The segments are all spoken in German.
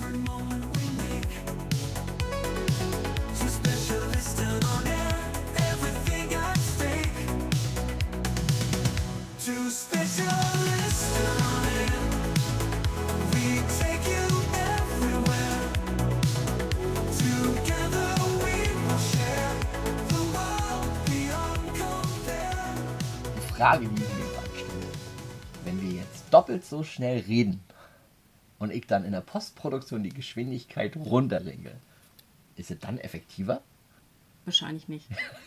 Frage, die ich mir gerade stelle. Wenn wir jetzt doppelt so schnell reden und ich dann in der Postproduktion die Geschwindigkeit runterregle, ist es dann effektiver? Wahrscheinlich nicht.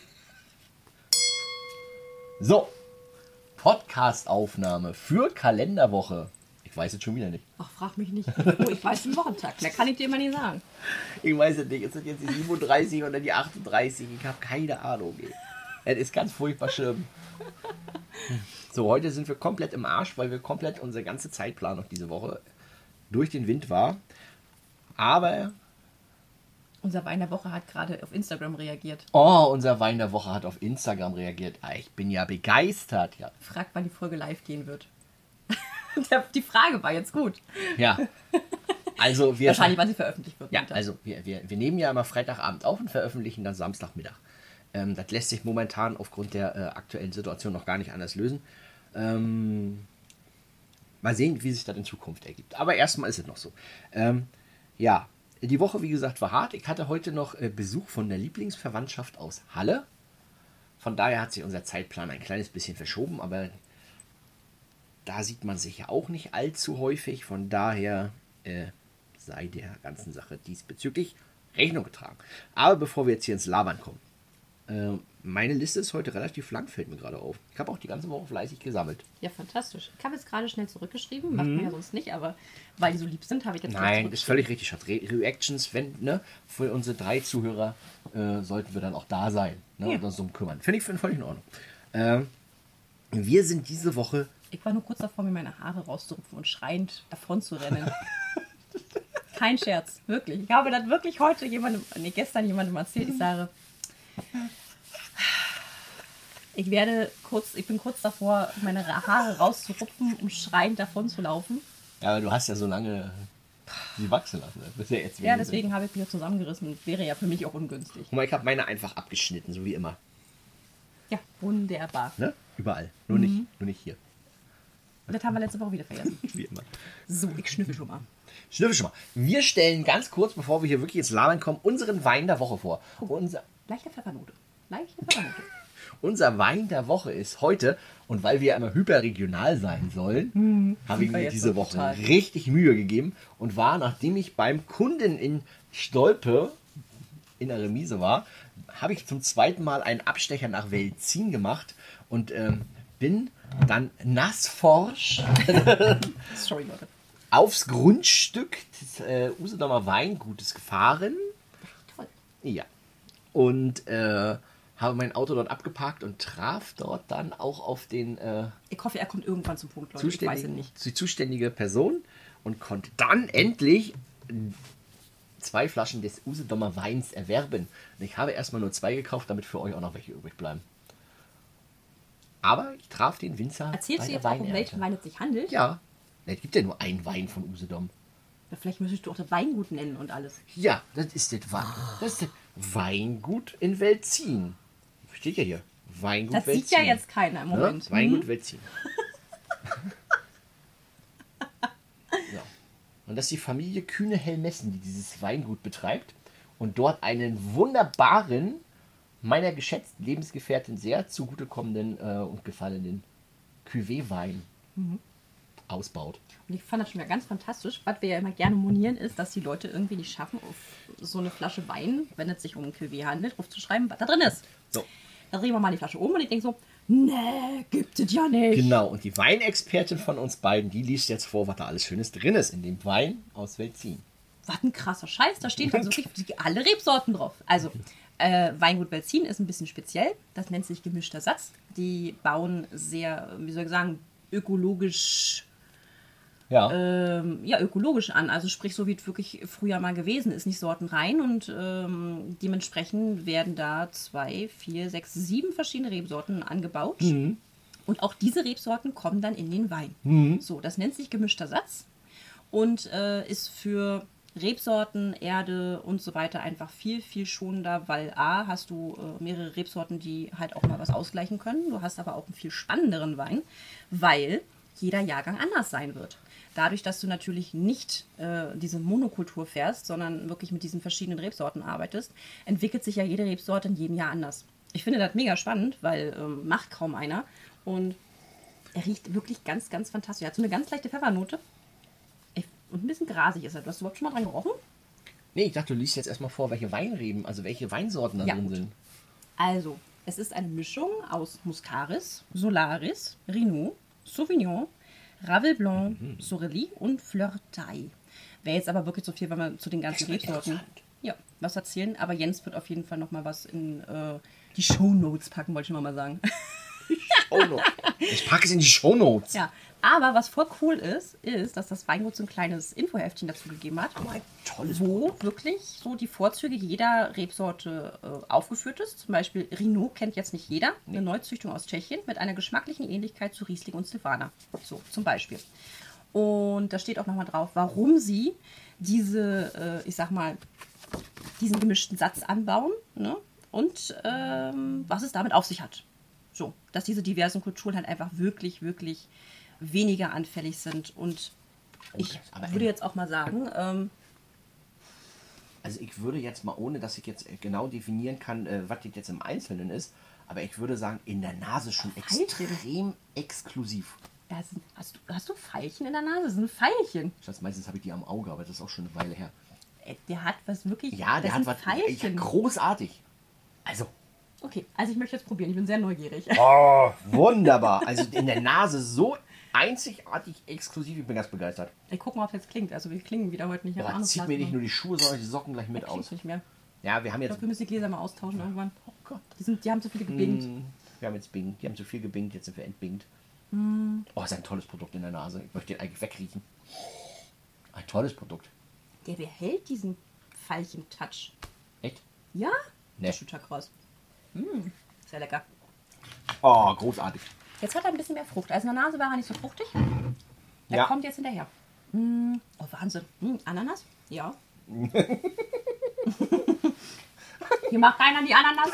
So, Podcast-Aufnahme für Kalenderwoche. Ich weiß es schon wieder nicht. Ach, frag mich nicht. Oh, ich weiß den Wochentag. Mehr kann ich dir immer nicht sagen. Ich weiß es nicht. Ist das jetzt die 37 oder die 38? Ich habe keine Ahnung. Es ist ganz furchtbar schlimm. So, heute sind wir komplett im Arsch, weil wir komplett unsere ganze Zeitplanung diese Woche durch den Wind war. Aber... Unser Wein der Woche hat gerade auf Instagram reagiert. Oh, unser Wein der Woche hat auf Instagram reagiert. Ich bin ja begeistert. Ja. Fragt, wann die Folge live gehen wird. Die Frage war jetzt gut. Ja. Also wir wahrscheinlich, wann sie veröffentlicht wird. Ja, also wir nehmen ja immer Freitagabend auf und veröffentlichen dann Samstagmittag. Das lässt sich momentan aufgrund der aktuellen Situation noch gar nicht anders lösen. Mal sehen, wie sich das in Zukunft ergibt. Aber erstmal ist es noch so. Ja, die Woche, wie gesagt, war hart. Ich hatte heute noch Besuch von der Lieblingsverwandtschaft aus Halle. Von daher hat sich unser Zeitplan ein kleines bisschen verschoben, aber da sieht man sich ja auch nicht allzu häufig. Von daher sei der ganzen Sache diesbezüglich Rechnung getragen. Aber bevor wir jetzt hier ins Labern kommen, meine Liste ist heute relativ lang, fällt mir gerade auf. Ich habe auch die ganze Woche fleißig gesammelt. Ja, fantastisch. Ich habe jetzt gerade schnell zurückgeschrieben, macht man ja sonst nicht, aber weil die so lieb sind, habe ich jetzt Nein, ist völlig richtig, Schatz. Reactions, wenn, ne, für unsere 3 Zuhörer sollten wir dann auch da sein, ne, und uns um kümmern. Finde ich völlig in Ordnung. Wir sind diese Woche... Ich war nur kurz davor, mir meine Haare rauszurupfen und schreiend davon zu rennen. Kein Scherz, wirklich. Ich habe das wirklich heute gestern jemandem erzählt. Ich sage, ich bin kurz davor, meine Haare rauszurupfen, um schreiend davon zu laufen. Ja, aber du hast ja so lange sie wachsen lassen. Das ist ja, jetzt deswegen habe ich mich zusammengerissen. Wäre ja für mich auch ungünstig. Guck mal, ich habe meine einfach abgeschnitten, so wie immer. Ja, wunderbar. Ne? Überall. Nur nicht hier. Das haben wir letzte Woche wieder vergessen. Wie immer. So, ich schnüffel schon mal. Wir stellen ganz kurz, bevor wir hier wirklich ins Labern kommen, unseren Wein der Woche vor. Leichte Pfeffernote. Unser Wein der Woche ist heute, und weil wir ja immer hyperregional sein sollen, habe ich mir diese Woche richtig Mühe gegeben und war, nachdem ich beim Kunden in Stolpe in der Remise war, habe ich zum zweiten Mal einen Abstecher nach Velzin gemacht und bin dann nassforsch Sorry, Leute. aufs Grundstück des Usedomer Weingutes gefahren. Toll. Ja. Und habe mein Auto dort abgeparkt und traf dort dann auch auf den ich hoffe, er kommt irgendwann zum Punkt, Leute. Ich weiß es nicht. Die zuständige Person und konnte dann endlich 2 Flaschen des Usedomer Weins erwerben. Und ich habe erstmal nur 2 gekauft, damit für euch auch noch welche übrig bleiben. Aber ich traf den Winzer. Erzählst du jetzt auch, um welchen Wein es sich handelt? Ja. Es gibt ja nur einen Wein von Usedom. Ja, vielleicht müsstest du auch das Weingut nennen und alles. Ja, das ist das Weingut in Velzin. Steht ja hier. Weingut das Velzin. Das sieht ja jetzt keiner im Moment. Ja, Weingut Velzin. Ja. Und das ist die Familie Kühne-Hellmessen, die dieses Weingut betreibt und dort einen wunderbaren, meiner geschätzten Lebensgefährtin sehr zugutekommenden und gefallenen Cuvée-Wein ausbaut. Und ich fand das schon mal ganz fantastisch. Was wir ja immer gerne monieren, ist, dass die Leute irgendwie nicht schaffen, auf so eine Flasche Wein, wenn es sich um ein Cuvée handelt, aufzuschreiben, was da drin ist. So. Da drehen wir mal die Flasche um und ich denke so, nee, gibt es ja nicht. Genau, und die Weinexpertin von uns beiden, die liest jetzt vor, was da alles Schönes drin ist in dem Wein aus Velzin. Was ein krasser Scheiß, da stehen also wirklich alle Rebsorten drauf. Also, Weingut Velzin ist ein bisschen speziell, das nennt sich gemischter Satz. Die bauen sehr, wie soll ich sagen, ökologisch ökologisch an. Also sprich, so wie es wirklich früher mal gewesen ist, nicht sortenrein. Und dementsprechend werden da 2, 4, 6, 7 verschiedene Rebsorten angebaut. Und auch diese Rebsorten kommen dann in den Wein. So, das nennt sich gemischter Satz und ist für Rebsorten, Erde und so weiter einfach viel, viel schonender, weil A, hast du mehrere Rebsorten, die halt auch mal was ausgleichen können. Du hast aber auch einen viel spannenderen Wein, weil jeder Jahrgang anders sein wird. Dadurch, dass du natürlich nicht diese Monokultur fährst, sondern wirklich mit diesen verschiedenen Rebsorten arbeitest, entwickelt sich ja jede Rebsorte in jedem Jahr anders. Ich finde das mega spannend, weil macht kaum einer. Und er riecht wirklich ganz, ganz fantastisch. Er hat so eine ganz leichte Pfeffernote. Und ein bisschen grasig ist er. Du hast überhaupt schon mal dran gerochen? Nee, ich dachte, du liest jetzt erstmal vor, welche Weinreben, also welche Weinsorten da drin gut. sind. Also, es ist eine Mischung aus Muscaris, Solaris, Rhinot, Sauvignon, Ravel Blanc, Sorelli und Fleur d'Ail. Wäre jetzt aber wirklich so viel, wenn wir zu den ganzen Rebsorten was erzählen. Aber Jens wird auf jeden Fall noch mal was in die Shownotes packen, wollte ich mal sagen. Shownotes. Ich packe es in die Shownotes. Ja, aber was voll cool ist, dass das Weingut so ein kleines Infoheftchen dazu gegeben hat, wo wirklich so die Vorzüge jeder Rebsorte aufgeführt ist. Zum Beispiel Rhinot kennt jetzt nicht jeder, eine Neuzüchtung aus Tschechien mit einer geschmacklichen Ähnlichkeit zu Riesling und Silvaner. So, zum Beispiel. Und da steht auch nochmal drauf, warum sie diese, ich sag mal, diesen gemischten Satz anbauen, ne? Und was es damit auf sich hat. So, dass diese diversen Kulturen halt einfach wirklich, wirklich weniger anfällig sind. Und ich würde jetzt auch mal sagen, also ich würde jetzt mal, ohne dass ich jetzt genau definieren kann, was das jetzt im Einzelnen ist, aber ich würde sagen, in der Nase schon extrem exklusiv. Hast du Veilchen in der Nase? Das sind Veilchen. Meistens habe ich die am Auge, aber das ist auch schon eine Weile her. Der hat was wirklich... Ja, der hat was Veilchen. Großartig. Also... Okay, also ich möchte jetzt probieren. Ich bin sehr neugierig. Oh, wunderbar. Also in der Nase so einzigartig exklusiv. Ich bin ganz begeistert. Ich guck mal, ob es jetzt klingt. Also wir klingen wieder heute nicht. Boah, zieht mir nicht nur die Schuhe, sondern die Socken gleich mit aus. Nicht mehr. Ja, wir haben Ich jetzt... glaube, wir müssen die Gläser mal austauschen irgendwann. Oh Gott. Die haben zu viele gebingt. Wir haben jetzt bingt. Die haben zu viel gebingt, jetzt sind wir entbingt. Oh, ist ein tolles Produkt in der Nase. Ich möchte den eigentlich wegriechen. Ein tolles Produkt. Der behält diesen Veilchen-Touch. Echt? Ja? Nee. Das ist total krass. Sehr lecker. Oh, großartig. Jetzt hat er ein bisschen mehr Frucht. Also in der Nase war er nicht so fruchtig. Er Ja. kommt jetzt hinterher. Oh, Wahnsinn. Ananas? Ja. Hier macht keiner die Ananas.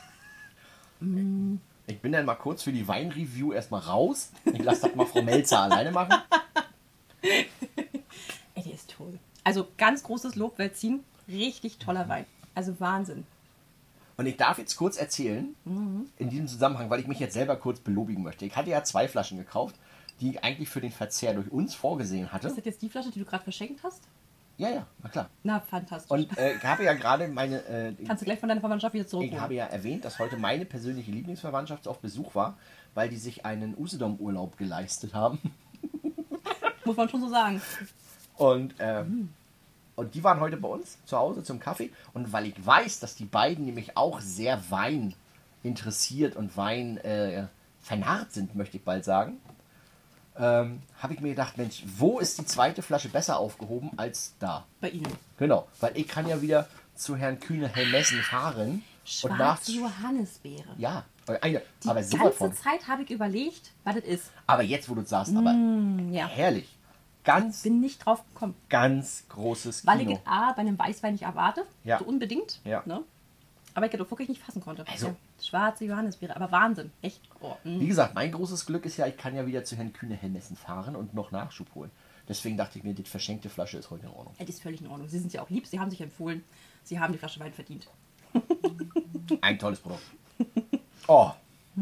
Ich bin dann mal kurz für die Weinreview erstmal raus. Ich lasse das mal Frau Melzer alleine machen. Ey, der ist toll. Also ganz großes Lob, Velzin. Richtig toller Wein. Also Wahnsinn. Und ich darf jetzt kurz erzählen, in diesem Zusammenhang, weil ich mich jetzt selber kurz belobigen möchte. Ich hatte ja 2 Flaschen gekauft, die ich eigentlich für den Verzehr durch uns vorgesehen hatte. Ist das jetzt die Flasche, die du gerade verschenkt hast? Ja, na klar. Na, fantastisch. Und ich habe ja gerade meine... Kannst du gleich von deiner Verwandtschaft wieder ich zurückholen. habe ja erwähnt, dass heute meine persönliche Lieblingsverwandtschaft auf Besuch war, weil die sich einen Usedom-Urlaub geleistet haben. Muss man schon so sagen. Und die waren heute bei uns zu Hause zum Kaffee. Und weil ich weiß, dass die beiden nämlich auch sehr Wein interessiert und Wein vernarrt sind, möchte ich bald sagen, habe ich mir gedacht, Mensch, wo ist die zweite Flasche besser aufgehoben als da? Bei Ihnen. Genau, weil ich kann ja wieder zu Herrn Kühne-Hellmessen fahren. Schwarze Johannisbeere. Ja, aber Die sowas ganze von. Zeit habe ich überlegt, was das ist. Aber jetzt, wo du es sagst, aber Ja. herrlich. Ganz, Bin nicht drauf gekommen. ganz großes Weil ich Kino. es A, bei einem Weißwein nicht erwarte. Ja. So unbedingt. Ja. Ne? Aber ich das wirklich nicht fassen konnte. Also- Ja. Schwarze Johannisbeere. Aber Wahnsinn. Echt. Oh, Wie gesagt, mein großes Glück ist ja, ich kann ja wieder zu Herrn Kühne-Hellmessen fahren und noch Nachschub holen. Deswegen dachte ich mir, die verschenkte Flasche ist heute in Ordnung. Das ist völlig in Ordnung. Sie sind ja auch lieb. Sie haben sich empfohlen. Sie haben die Flasche Wein verdient. Ein tolles Produkt. Oh,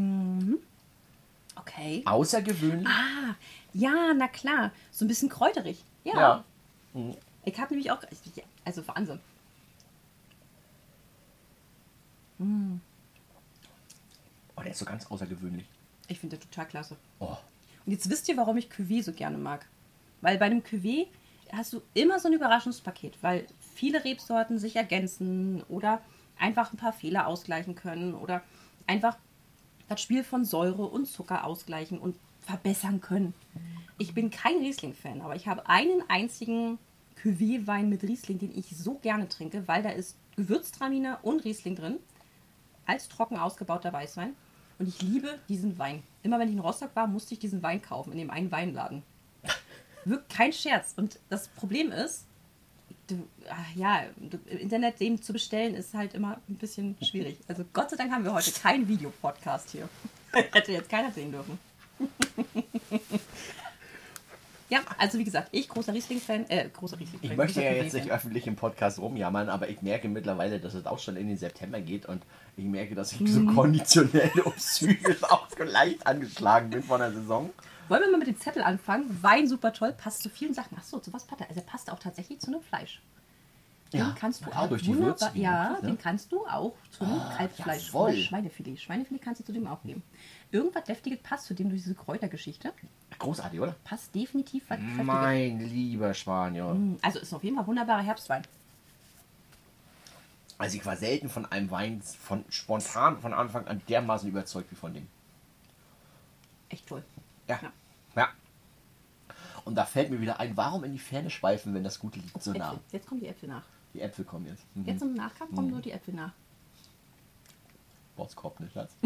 Okay. außergewöhnlich. Ah, ja, na klar. So ein bisschen kräuterig. Ja. Ja. Ich habe nämlich auch... Also Wahnsinn. Oh, der ist so ganz außergewöhnlich. Ich finde das total klasse. Oh, Und jetzt wisst ihr, warum ich Cuvée so gerne mag. Weil bei einem Cuvée hast du immer so ein Überraschungspaket, weil viele Rebsorten sich ergänzen oder einfach ein paar Fehler ausgleichen können oder einfach das Spiel von Säure und Zucker ausgleichen und verbessern können. Ich bin kein Riesling-Fan, aber ich habe einen einzigen Cuvée-Wein mit Riesling, den ich so gerne trinke, weil da ist Gewürztraminer und Riesling drin, als trocken ausgebauter Weißwein. Und ich liebe diesen Wein. Immer wenn ich in Rostock war, musste ich diesen Wein kaufen, in dem einen Weinladen. Wirklich kein Scherz. Und das Problem ist, Im Internet dem zu bestellen ist halt immer ein bisschen schwierig. Also Gott sei Dank haben wir heute keinen Videopodcast hier. Hätte jetzt keiner sehen dürfen. Ja, also wie gesagt, ich großer Riesling-Fan. Ich möchte ja jetzt nicht öffentlich im Podcast rumjammern, aber ich merke mittlerweile, dass es auch schon in den September geht und ich merke, dass ich so konditionell und psychisch auch so leicht angeschlagen bin von der Saison. Wollen wir mal mit dem Zettel anfangen? Wein super toll, passt zu vielen Sachen. Achso, zu was passt er? Also er passt auch tatsächlich zu einem Fleisch. Den kannst du auch durch die Würze. den kannst du auch zu einem Kalbfleisch jawohl. oder Schweinefilet. Schweinefilet kannst du zu dem auch geben. Irgendwas Deftiges passt zu dem durch diese Kräutergeschichte. Großartig, oder? Passt definitiv was Kräftiges. Mein lieber Spanier. Also ist auf jeden Fall wunderbarer Herbstwein. Also ich war selten von einem Wein spontan von Anfang an dermaßen überzeugt wie von dem. Echt toll. Ja. Und da fällt mir wieder ein, warum in die Ferne schweifen, wenn das Gute liegt so nah? Äpfel. Jetzt kommen die Äpfel nach. Die Äpfel kommen jetzt. Jetzt im Nachgang kommen nur die Äpfel nach. Bosskorb, ne, Schatz?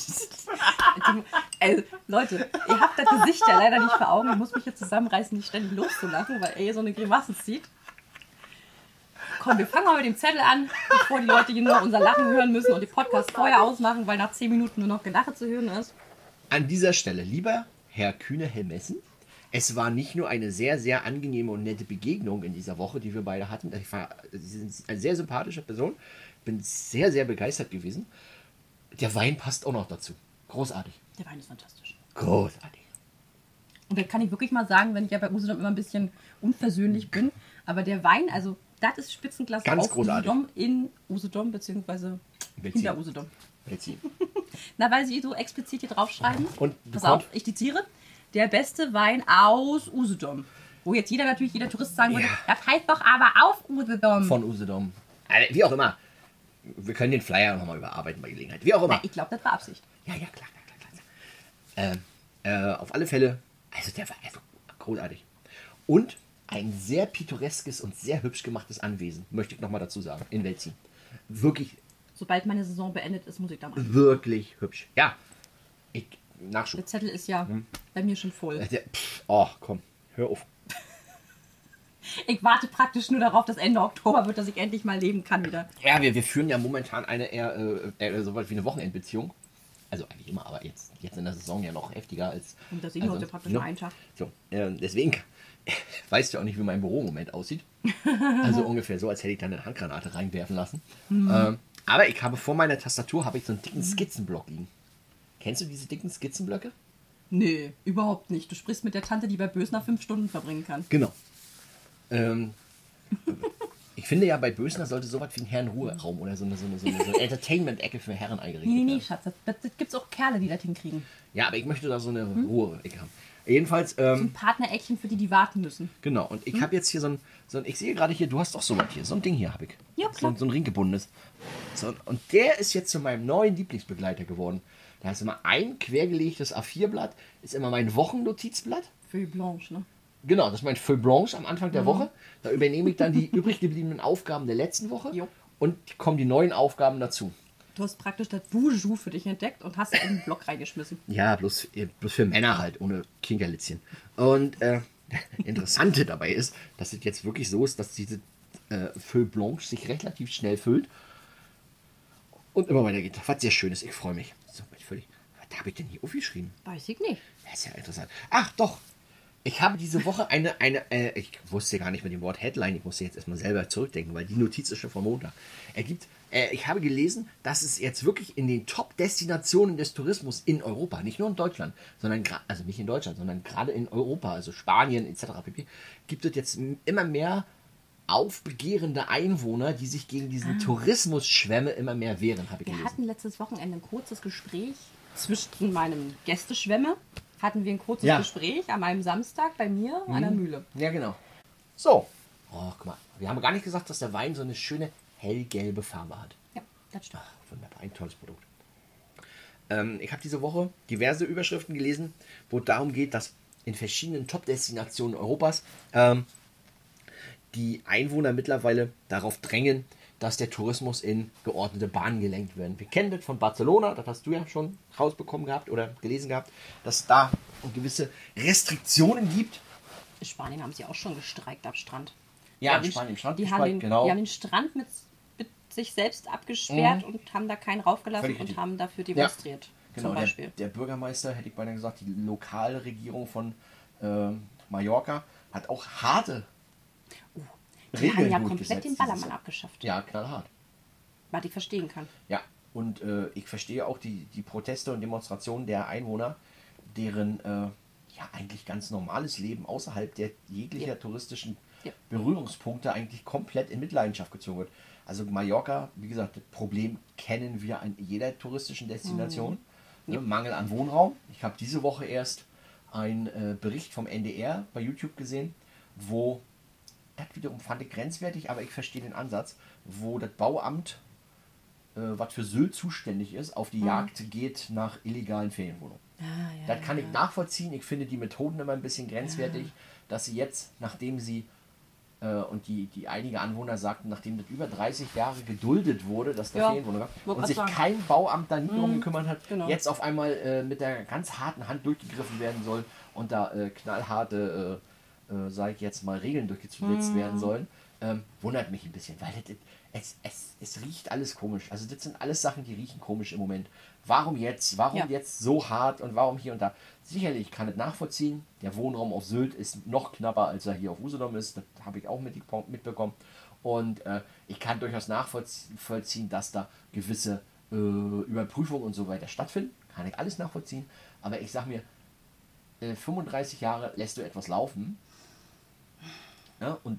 Leute, ihr habt das Gesicht ja leider nicht vor Augen. Ich muss mich jetzt zusammenreißen, nicht ständig loszulachen, weil er so eine Grimasse zieht. Komm, wir fangen mal mit dem Zettel an, bevor die Leute hier nur unser Lachen hören müssen und den Podcast vorher ausmachen, weil nach 10 Minuten nur noch Gelache zu hören ist. An dieser Stelle, lieber Herr Kühne-Helmessen, es war nicht nur eine sehr, sehr angenehme und nette Begegnung in dieser Woche, die wir beide hatten. Sie sind eine sehr sympathische Person. Bin sehr, sehr begeistert gewesen. Der Wein passt auch noch dazu. Großartig. Der Wein ist fantastisch. Großartig. Und da kann ich wirklich mal sagen, wenn ich ja bei Usedom immer ein bisschen unversöhnlich bin, aber der Wein, also das ist Spitzenklasse Ganz auf großartig. Usedom, in Usedom, beziehungsweise hinter Usedom. Na, weil sie so explizit hier draufschreiben. Und pass auf, ich zitiere. Der beste Wein aus Usedom. Wo jetzt jeder Tourist sagen würde, das heißt doch aber auf Usedom. Von Usedom. Wie auch immer. Wir können den Flyer nochmal überarbeiten bei Gelegenheit. Wie auch immer. Na, ich glaube, das war Absicht. Ja, klar. Auf alle Fälle, also der war einfach großartig. Und ein sehr pittoreskes und sehr hübsch gemachtes Anwesen, möchte ich nochmal dazu sagen, in Velzin. Wirklich. Sobald meine Saison beendet ist, muss ich da mal. Wirklich hübsch. Ja, Nachschub. Der Zettel ist ja bei mir schon voll. Komm, hör auf. Ich warte praktisch nur darauf, dass Ende Oktober wird, dass ich endlich mal leben kann wieder. Ja, wir führen ja momentan eine eher so weit wie eine Wochenendbeziehung. Also eigentlich immer, aber jetzt in der Saison ja noch heftiger als... Und da sehen wir uns ja praktisch nur einen Tag. So, deswegen weißt du auch nicht, wie mein Büro im Moment aussieht. Also ungefähr so, als hätte ich da eine Handgranate reinwerfen lassen. Aber ich habe vor meiner Tastatur so einen dicken Skizzenblock liegen. Kennst du diese dicken Skizzenblöcke? Nee, überhaupt nicht. Du sprichst mit der Tante, die bei Bösner 5 Stunden verbringen kann. Genau. Ich finde ja, bei Bösner sollte sowas wie ein Herrenruheraum oder so eine Entertainment-Ecke für Herren eingerichtet werden. Nee, Schatz, das gibt es auch Kerle, die das hinkriegen. Ja, aber ich möchte da so eine Ruhe-Ecke haben. Jedenfalls... So ein Partnereckchen, für die warten müssen. Genau, und ich habe jetzt hier so ein... Ich sehe gerade hier, du hast doch sowas hier. So ein Ding hier habe ich. Ja, klar. So ein ringgebundenes. So, und der ist jetzt zu meinem neuen Lieblingsbegleiter geworden. Da ist immer ein quergelegtes A4-Blatt, ist immer mein Wochennotizblatt. Feuille Blanche, ne? Genau, das ist mein Feuille Blanche am Anfang der Woche. Da übernehme ich dann die übrig gebliebenen Aufgaben der letzten Woche. Jo. Und kommen die neuen Aufgaben dazu. Du hast praktisch das Boujou für dich entdeckt und hast es in den Block reingeschmissen. Ja, bloß für Männer halt, ohne Kinkerlitzchen. Und Interessante dabei ist, dass es jetzt wirklich so ist, dass diese Feuille Blanche sich relativ schnell füllt und immer weiter geht. Was sehr schön ist, ich freue mich. So, was habe ich denn hier aufgeschrieben? Weiß ich nicht. Das ist ja interessant. Ach doch, ich habe diese Woche ich wusste gar nicht mit dem Wort Headline, ich musste jetzt erstmal selber zurückdenken, weil die Notiz ist schon vom Montag. Ich habe gelesen, dass es jetzt wirklich in den Top-Destinationen des Tourismus in Europa, nicht nur in Deutschland, also nicht in Deutschland, sondern gerade in Europa, also Spanien etc. pp., gibt es jetzt immer mehr aufbegehrende Einwohner, die sich gegen diesen Tourismusschwämme immer mehr wehren, habe ich gelesen. Wir hatten letztes Wochenende ein kurzes Gespräch zwischen meinem Gästeschwemme. Hatten wir ein kurzes Gespräch an einem Samstag bei mir an der Mühle. Ja, genau. So. Oh, guck mal. Wir haben gar nicht gesagt, dass der Wein so eine schöne hellgelbe Farbe hat. Ja, das stimmt. Ach, wunderbar. Ein tolles Produkt. Ich habe diese Woche diverse Überschriften gelesen, wo es darum geht, dass in verschiedenen Top-Destinationen Europas die Einwohner mittlerweile darauf drängen, dass der Tourismus in geordnete Bahnen gelenkt wird. Wir kennen das von Barcelona, das hast du ja schon rausbekommen gehabt oder gelesen gehabt, dass es da gewisse Restriktionen gibt. In Spanien haben sie auch schon gestreikt am Strand. Ja, die in Spanien, im Strand die gesperrt, haben den, genau. die haben den Strand mit sich selbst abgesperrt und haben da keinen raufgelassen Völlig und richtig. haben dafür demonstriert. Genau, Zum Beispiel. der Bürgermeister, hätte ich beinahe gesagt, die lokale Regierung von Mallorca hat auch harte Die haben Regeln ja durchgesetzt. komplett den dieses Ballermann Jahr. abgeschafft. Ja, knallhart. Was ich verstehen kann. Ja, und ich verstehe auch die Proteste und Demonstrationen der Einwohner, deren ja eigentlich ganz normales Leben außerhalb der jeglicher touristischen Ja. Berührungspunkte eigentlich komplett in Mitleidenschaft gezogen wird. Also Mallorca, wie gesagt, das Problem kennen wir an jeder touristischen Destination. Ne, Mangel an Wohnraum. Ich habe diese Woche erst einen Bericht vom NDR bei YouTube gesehen, wo, das wiederum fand ich grenzwertig, aber ich verstehe den Ansatz, wo das Bauamt, was für Sylt zuständig ist, auf die Jagd geht nach illegalen Ferienwohnungen. Das kann ich nachvollziehen. Ich finde die Methoden immer ein bisschen grenzwertig, dass sie jetzt, nachdem sie und die einige Anwohner sagten, nachdem das über 30 Jahre geduldet wurde, dass da Ja, Ferienwohnungen gab wollte und grad sich sagen. kein Bauamt da nie drum gekümmert hat, genau. jetzt auf einmal mit der ganz harten Hand durchgegriffen werden soll und da knallharte, sage ich jetzt mal, Regeln durchgesetzt werden sollen, wundert mich ein bisschen, weil es riecht alles komisch. Also das sind alles Sachen, die riechen komisch im Moment. Warum jetzt? Warum Ja. jetzt so hart und warum hier und da? Sicherlich kann ich nachvollziehen. Der Wohnraum auf Sylt ist noch knapper, als er hier auf Usedom ist. Das habe ich auch mitbekommen. Und ich kann durchaus nachvollziehen, dass da gewisse Überprüfungen und so weiter stattfinden. Kann ich alles nachvollziehen. Aber ich sage mir, 35 Jahre lässt du etwas laufen. Ja, und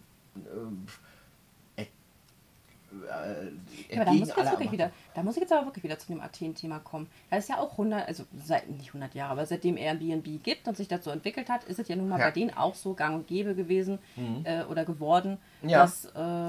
Ja, aber entgegen da muss ich jetzt aber wirklich wieder zu dem Athen-Thema kommen. Da ist ja auch 100, also nicht 100 Jahre, aber seitdem Airbnb gibt und sich das so entwickelt hat, ist es ja nun mal Ja. bei denen auch so gang und gäbe gewesen oder geworden, Ja. dass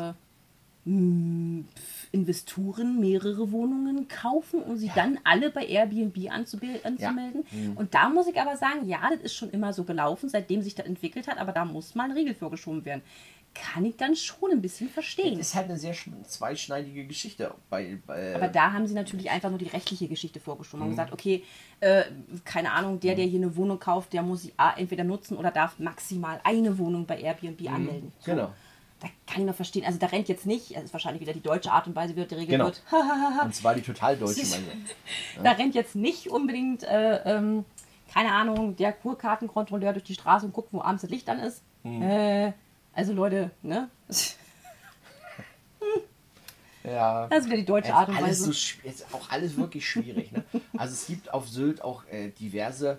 Investoren mehrere Wohnungen kaufen, um sie dann alle bei Airbnb anzumelden. Und da muss ich aber sagen, ja, das ist schon immer so gelaufen, seitdem sich das entwickelt hat, aber da muss mal ein Riegel vorgeschoben werden. Kann ich dann schon ein bisschen verstehen. Das ist halt eine sehr zweischneidige Geschichte. Aber da haben sie natürlich einfach nur die rechtliche Geschichte vorgeschoben und gesagt, okay, keine Ahnung, der hier eine Wohnung kauft, der muss sie entweder nutzen oder darf maximal eine Wohnung bei Airbnb anmelden. So. Genau. Da kann ich noch verstehen. Also da rennt jetzt nicht, das ist wahrscheinlich wieder die deutsche Art und Weise, wie das geregelt Genau. wird. Und zwar die total deutsche Weise. Da rennt jetzt nicht unbedingt, keine Ahnung, der Kurkartenkontrolleur durch die Straße und guckt, wo abends das Licht an ist. Also Leute, ne? Ja. Das ist wieder die deutsche Art und alles Weise. ist auch alles wirklich schwierig. Ne? Also es gibt auf Sylt auch diverse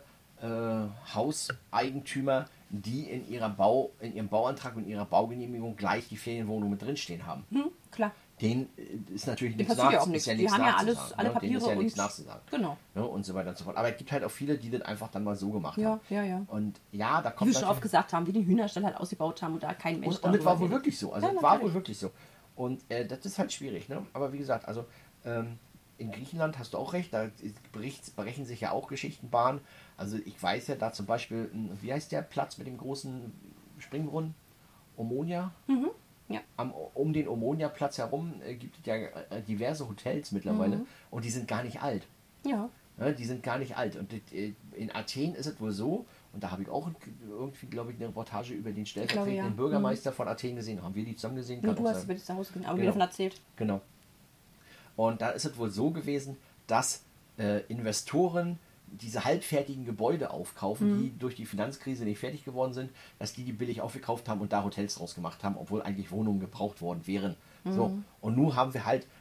Hauseigentümer, die in ihrem Bauantrag und ihrer Baugenehmigung gleich die Ferienwohnung mit drinstehen haben. Klar. Denen ist natürlich nichts passiert ja auch ist ja nichts. nichts Die haben ja nachzusagen. alle ne? Denen ist ja Papiere nichts und- nachzusagen. Genau. Ne? Und so weiter und so fort. Aber es gibt halt auch viele, die das einfach dann mal so gemacht Ja, haben. ja. Und ja, da Wie kommt wir schon oft gesagt haben, die den Hühnerstall halt ausgebaut haben und da kein Mensch und das war wohl redet. wirklich so. Also Ja, das war natürlich. wohl wirklich so. Und das ist halt schwierig. Ne? Aber wie gesagt, also in Griechenland hast du auch recht, da brechen sich ja auch Geschichten Bahn. Also ich weiß ja da zum Beispiel, wie heißt der Platz mit dem großen Springbrunnen? Omonia? Ja. Um den Omonia-Platz herum gibt es ja diverse Hotels mittlerweile und die sind gar nicht alt. Ja. Ne, die sind gar nicht alt. Und in Athen ist es wohl so, und da habe ich auch irgendwie, glaube ich, eine Reportage über den stellvertretenden ja. Bürgermeister von Athen gesehen. Haben wir die zusammen gesehen? Nee, Kann du auch hast sein. über das Haus gesehen, aber Genau. wie davon erzählt. Genau. Und da ist es wohl so gewesen, dass Investoren diese halbfertigen Gebäude aufkaufen, die durch die Finanzkrise nicht fertig geworden sind, dass die billig aufgekauft haben und da Hotels draus gemacht haben, obwohl eigentlich Wohnungen gebraucht worden wären. So. Und nun haben wir halt,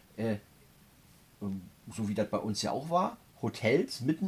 so wie das bei uns ja auch war, Hotels mitten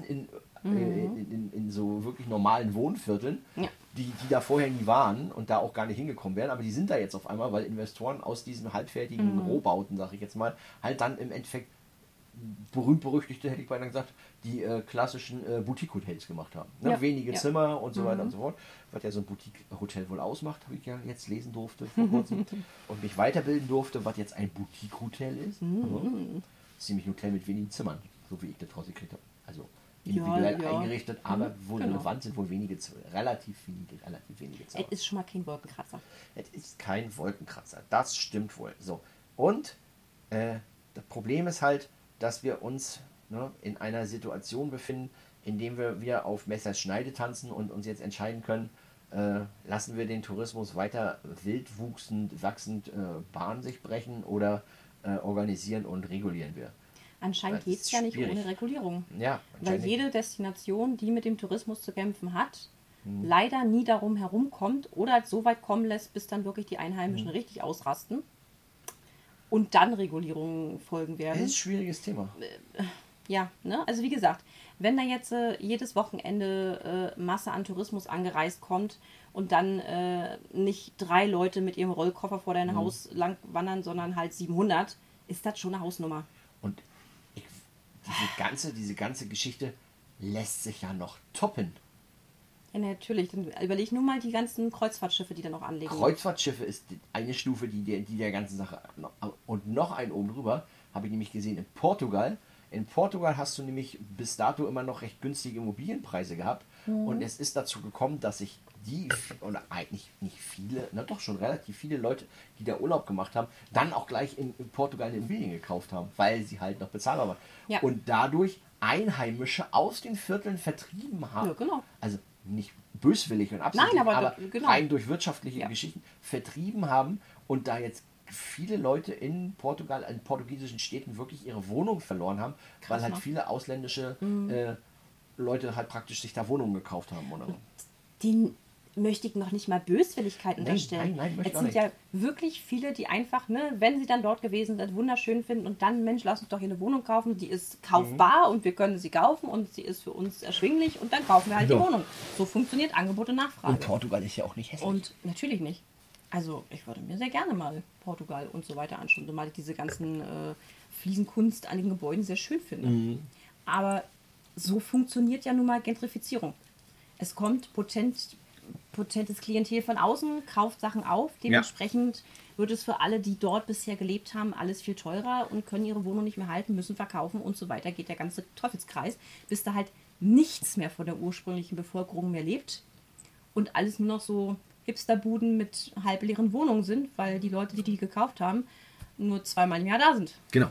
in so wirklich normalen Wohnvierteln, Ja. die da vorher nie waren und da auch gar nicht hingekommen wären, aber die sind da jetzt auf einmal, weil Investoren aus diesen halbfertigen Rohbauten, sage ich jetzt mal, halt dann im Endeffekt berühmt-berüchtigte, hätte ich beinahe gesagt, die klassischen Boutique-Hotels gemacht haben. Ne? Ja, Wenige ja. Zimmer und so weiter und so fort. Was ja so ein Boutique-Hotel wohl ausmacht, habe ich ja jetzt lesen durfte vor kurzem. Und mich weiterbilden durfte, was jetzt ein Boutique-Hotel ist. Also, das ist nämlich ein Hotel mit wenigen Zimmern, so wie ich das rausgekriegt habe. Also individuell Ja. eingerichtet, aber wohl genau. relevant sind wohl relativ wenige Zimmer. Es ist schon mal kein Wolkenkratzer. Es ist kein Wolkenkratzer. Das stimmt wohl. So. Und das Problem ist halt, dass wir uns in einer Situation befinden, in dem wir auf Messers Schneide tanzen und uns jetzt entscheiden können, lassen wir den Tourismus weiter wild wachsend Bahn sich brechen oder organisieren und regulieren wir? Anscheinend Das geht ist es ja nicht schwierig. ohne Regulierung. Ja, Weil anscheinend jede Destination, die mit dem Tourismus zu kämpfen hat, leider nie darum herumkommt oder so weit kommen lässt, bis dann wirklich die Einheimischen richtig ausrasten und dann Regulierungen folgen Das werden. ist ein schwieriges Thema. Ja, ne? Also wie gesagt, wenn da jetzt jedes Wochenende Masse an Tourismus angereist kommt und dann nicht 3 Leute mit ihrem Rollkoffer vor dein Haus lang wandern, sondern halt 700, ist das schon eine Hausnummer. Und ich, diese ganze Geschichte lässt sich ja noch toppen. Ja, natürlich. Dann überleg nur mal die ganzen Kreuzfahrtschiffe, die da noch anlegen. Kreuzfahrtschiffe ist eine Stufe, die der ganzen Sache. Und noch einen oben drüber habe ich nämlich gesehen in Portugal. In Portugal hast du nämlich bis dato immer noch recht günstige Immobilienpreise gehabt. Und es ist dazu gekommen, dass sich oder eigentlich nicht viele, na doch schon relativ viele Leute, die da Urlaub gemacht haben, dann auch gleich in Portugal eine Immobilien gekauft haben, weil sie halt noch bezahlbar waren. Ja. Und dadurch Einheimische aus den Vierteln vertrieben haben. Ja, genau. Also nicht böswillig und absichtlich, Nein, aber aber genau. rein durch wirtschaftliche Ja. Geschichten vertrieben haben und da jetzt viele Leute in Portugal, in portugiesischen Städten wirklich ihre Wohnung verloren haben, weil halt ne? viele ausländische Leute halt praktisch sich da Wohnungen gekauft haben oder so. Den möchte ich noch nicht mal Böswilligkeit unterstellen. nein, möchte Es ich auch sind nicht. ja wirklich viele, die einfach, ne, wenn sie dann dort gewesen sind, wunderschön finden und dann, Mensch, lass uns doch hier eine Wohnung kaufen, die ist kaufbar und wir können sie kaufen und sie ist für uns erschwinglich und dann kaufen wir halt Genau. die Wohnung. So funktioniert Angebot und Nachfrage. Und Portugal ist ja auch nicht hässlich. Und natürlich nicht. Also ich würde mir sehr gerne mal Portugal und so weiter anschauen, zumal ich diese ganzen Fliesenkunst an den Gebäuden sehr schön finde. Aber so funktioniert ja nun mal Gentrifizierung. Es kommt potentes Klientel von außen, kauft Sachen auf. Dementsprechend wird es für alle, die dort bisher gelebt haben, alles viel teurer und können ihre Wohnung nicht mehr halten, müssen verkaufen und so weiter. Geht der ganze Teufelskreis, bis da halt nichts mehr von der ursprünglichen Bevölkerung mehr lebt und alles nur noch so Hipsterbuden mit halbleeren Wohnungen sind, weil die Leute, die gekauft haben, nur 2-mal im Jahr da sind. Genau.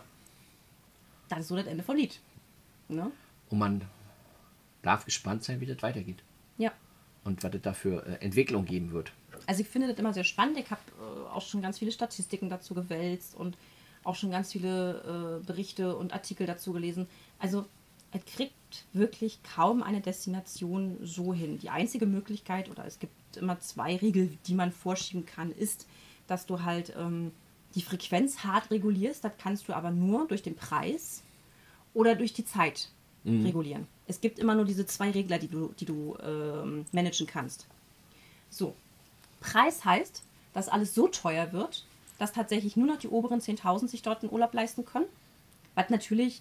Das ist so das Ende vom Lied. Ne? Und man darf gespannt sein, wie das weitergeht. Ja. Und was es da für Entwicklung geben wird. Also ich finde das immer sehr spannend. Ich habe auch schon ganz viele Statistiken dazu gewälzt und auch schon ganz viele Berichte und Artikel dazu gelesen. Also es kriegt wirklich kaum eine Destination so hin. Die einzige Möglichkeit, oder es gibt immer 2 Riegel, die man vorschieben kann, ist, dass du halt die Frequenz hart regulierst. Das kannst du aber nur durch den Preis oder durch die Zeit regulieren. Es gibt immer nur diese 2 Regler, die du managen kannst. So, Preis heißt, dass alles so teuer wird, dass tatsächlich nur noch die oberen 10.000 sich dort einen Urlaub leisten können. Was natürlich